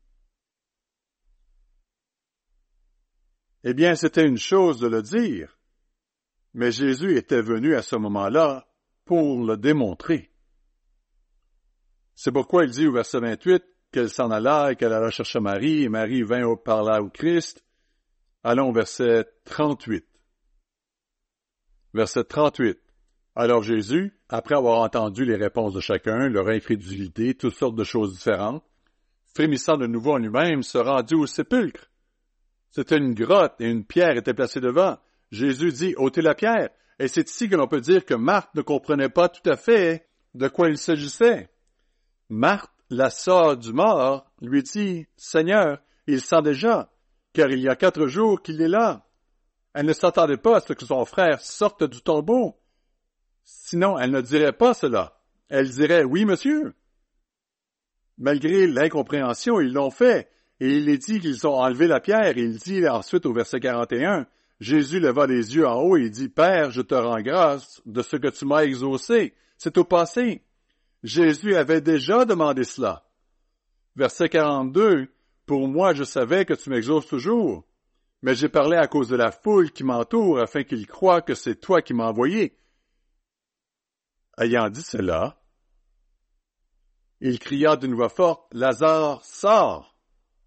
Eh bien, c'était une chose de le dire, mais Jésus était venu à ce moment-là pour le démontrer. C'est pourquoi il dit au verset vingt-huit, qu'elle s'en alla et qu'elle alla chercher Marie, et Marie vint au, parla au Christ. Allons au verset trente-huit. Verset trente-huit. Alors Jésus, après avoir entendu les réponses de chacun, leur incrédulité, toutes sortes de choses différentes, frémissant de nouveau en lui-même, se rendit au sépulcre. C'était une grotte et une pierre était placée devant. Jésus dit, « ôtez la pierre ». Et c'est ici que l'on peut dire que Marthe ne comprenait pas tout à fait de quoi il s'agissait. Marthe, la sœur du mort, lui dit, « Seigneur, il sent déjà, car il y a quatre jours qu'il est là. » Elle ne s'attendait pas à ce que son frère sorte du tombeau. Sinon, elle ne dirait pas cela. Elle dirait, « Oui, monsieur. » Malgré l'incompréhension, ils l'ont fait, et il est dit qu'ils ont enlevé la pierre, et il dit ensuite au verset quarante et un, Jésus leva les yeux en haut et dit, « Père, je te rends grâce de ce que tu m'as exaucé. » C'est au passé. Jésus avait déjà demandé cela. Verset quarante-deux, « Pour moi, je savais que tu m'exauces toujours. Mais j'ai parlé à cause de la foule qui m'entoure, afin qu'ils croient que c'est toi qui m'as envoyé. » Ayant dit cela, il cria d'une voix forte, « Lazare, sors !»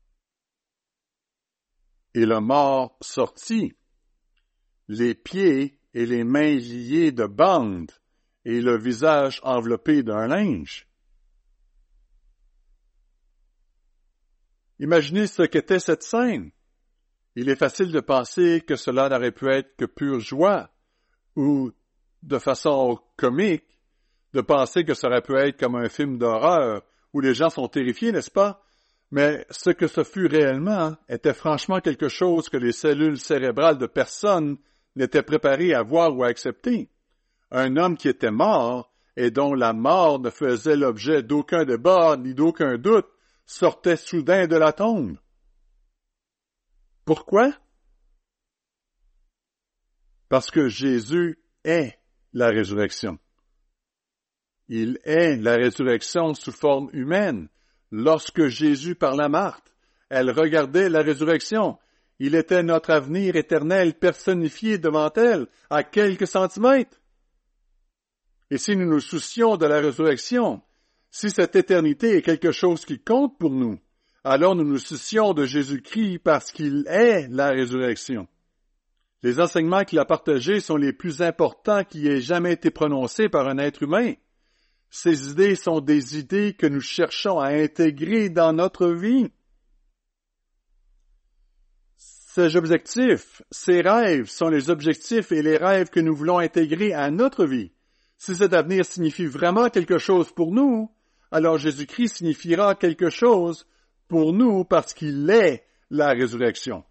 Et le mort sortit, les pieds et les mains liés de bandes, et le visage enveloppé d'un linge. Imaginez ce qu'était cette scène. Il est facile de penser que cela n'aurait pu être que pure joie, ou, de façon comique, de penser que ça aurait pu être comme un film d'horreur, où les gens sont terrifiés, n'est-ce pas? Mais ce que ce fut réellement était franchement quelque chose que les cellules cérébrales de personne n'étaient préparées à voir ou à accepter. Un homme qui était mort, et dont la mort ne faisait l'objet d'aucun débat ni d'aucun doute, sortait soudain de la tombe. Pourquoi? Parce que Jésus est la résurrection. Il est la résurrection sous forme humaine. Lorsque Jésus parlait à Marthe, elle regardait la résurrection. Il était notre avenir éternel personnifié devant elle, à quelques centimètres. Et si nous nous soucions de la résurrection, si cette éternité est quelque chose qui compte pour nous, alors nous nous soucions de Jésus-Christ parce qu'il est la résurrection. Les enseignements qu'il a partagés sont les plus importants qui aient jamais été prononcés par un être humain. Ces idées sont des idées que nous cherchons à intégrer dans notre vie. Ces objectifs, ces rêves sont les objectifs et les rêves que nous voulons intégrer à notre vie. Si cet avenir signifie vraiment quelque chose pour nous, alors Jésus-Christ signifiera quelque chose pour nous parce qu'il est la résurrection.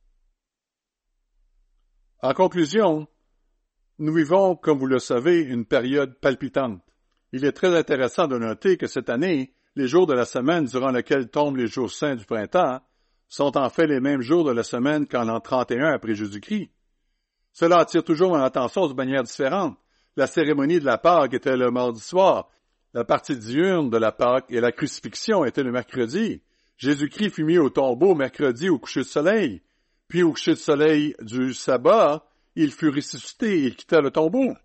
En conclusion, nous vivons, comme vous le savez, une période palpitante. Il est très intéressant de noter que cette année, les jours de la semaine durant lesquels tombent les jours saints du printemps sont en fait les mêmes jours de la semaine qu'en l'an trente et un après Jésus-Christ. Cela attire toujours mon attention de manière différente. La cérémonie de la Pâque était le mardi soir. La partie diurne de la Pâque et la crucifixion était le mercredi. Jésus-Christ fut mis au tombeau mercredi au coucher de soleil. Puis au coucher de soleil du sabbat, il fut ressuscité et il quitta le tombeau.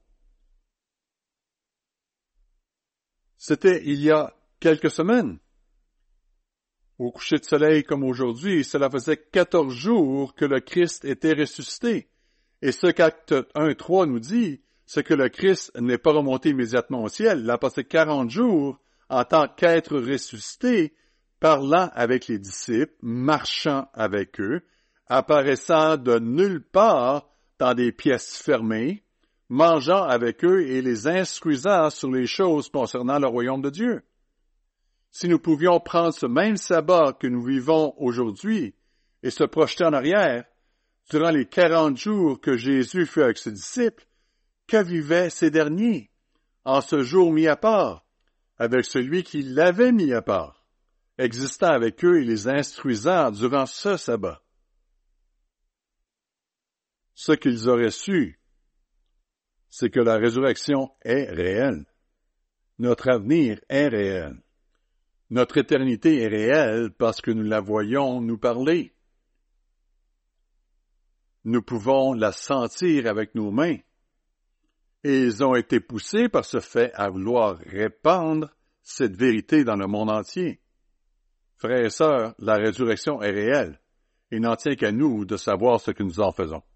C'était il y a quelques semaines. Au coucher de soleil comme aujourd'hui, cela faisait quatorze jours que le Christ était ressuscité. Et ce qu'Acte un trois nous dit, c'est que le Christ n'est pas remonté immédiatement au ciel. Il a passé quarante jours en tant qu'être ressuscité, parlant avec les disciples, marchant avec eux, apparaissant de nulle part dans des pièces fermées, mangeant avec eux et les instruisant sur les choses concernant le royaume de Dieu. Si nous pouvions prendre ce même sabbat que nous vivons aujourd'hui et se projeter en arrière, durant les quarante jours que Jésus fut avec ses disciples, que vivaient ces derniers en ce jour mis à part, avec celui qui l'avait mis à part, existant avec eux et les instruisant durant ce sabbat? Ce qu'ils auraient su, c'est que la résurrection est réelle. Notre avenir est réel. Notre éternité est réelle parce que nous la voyons nous parler. Nous pouvons la sentir avec nos mains. Et ils ont été poussés par ce fait à vouloir répandre cette vérité dans le monde entier. Frères et sœurs, la résurrection est réelle. Il n'en tient qu'à nous de savoir ce que nous en faisons.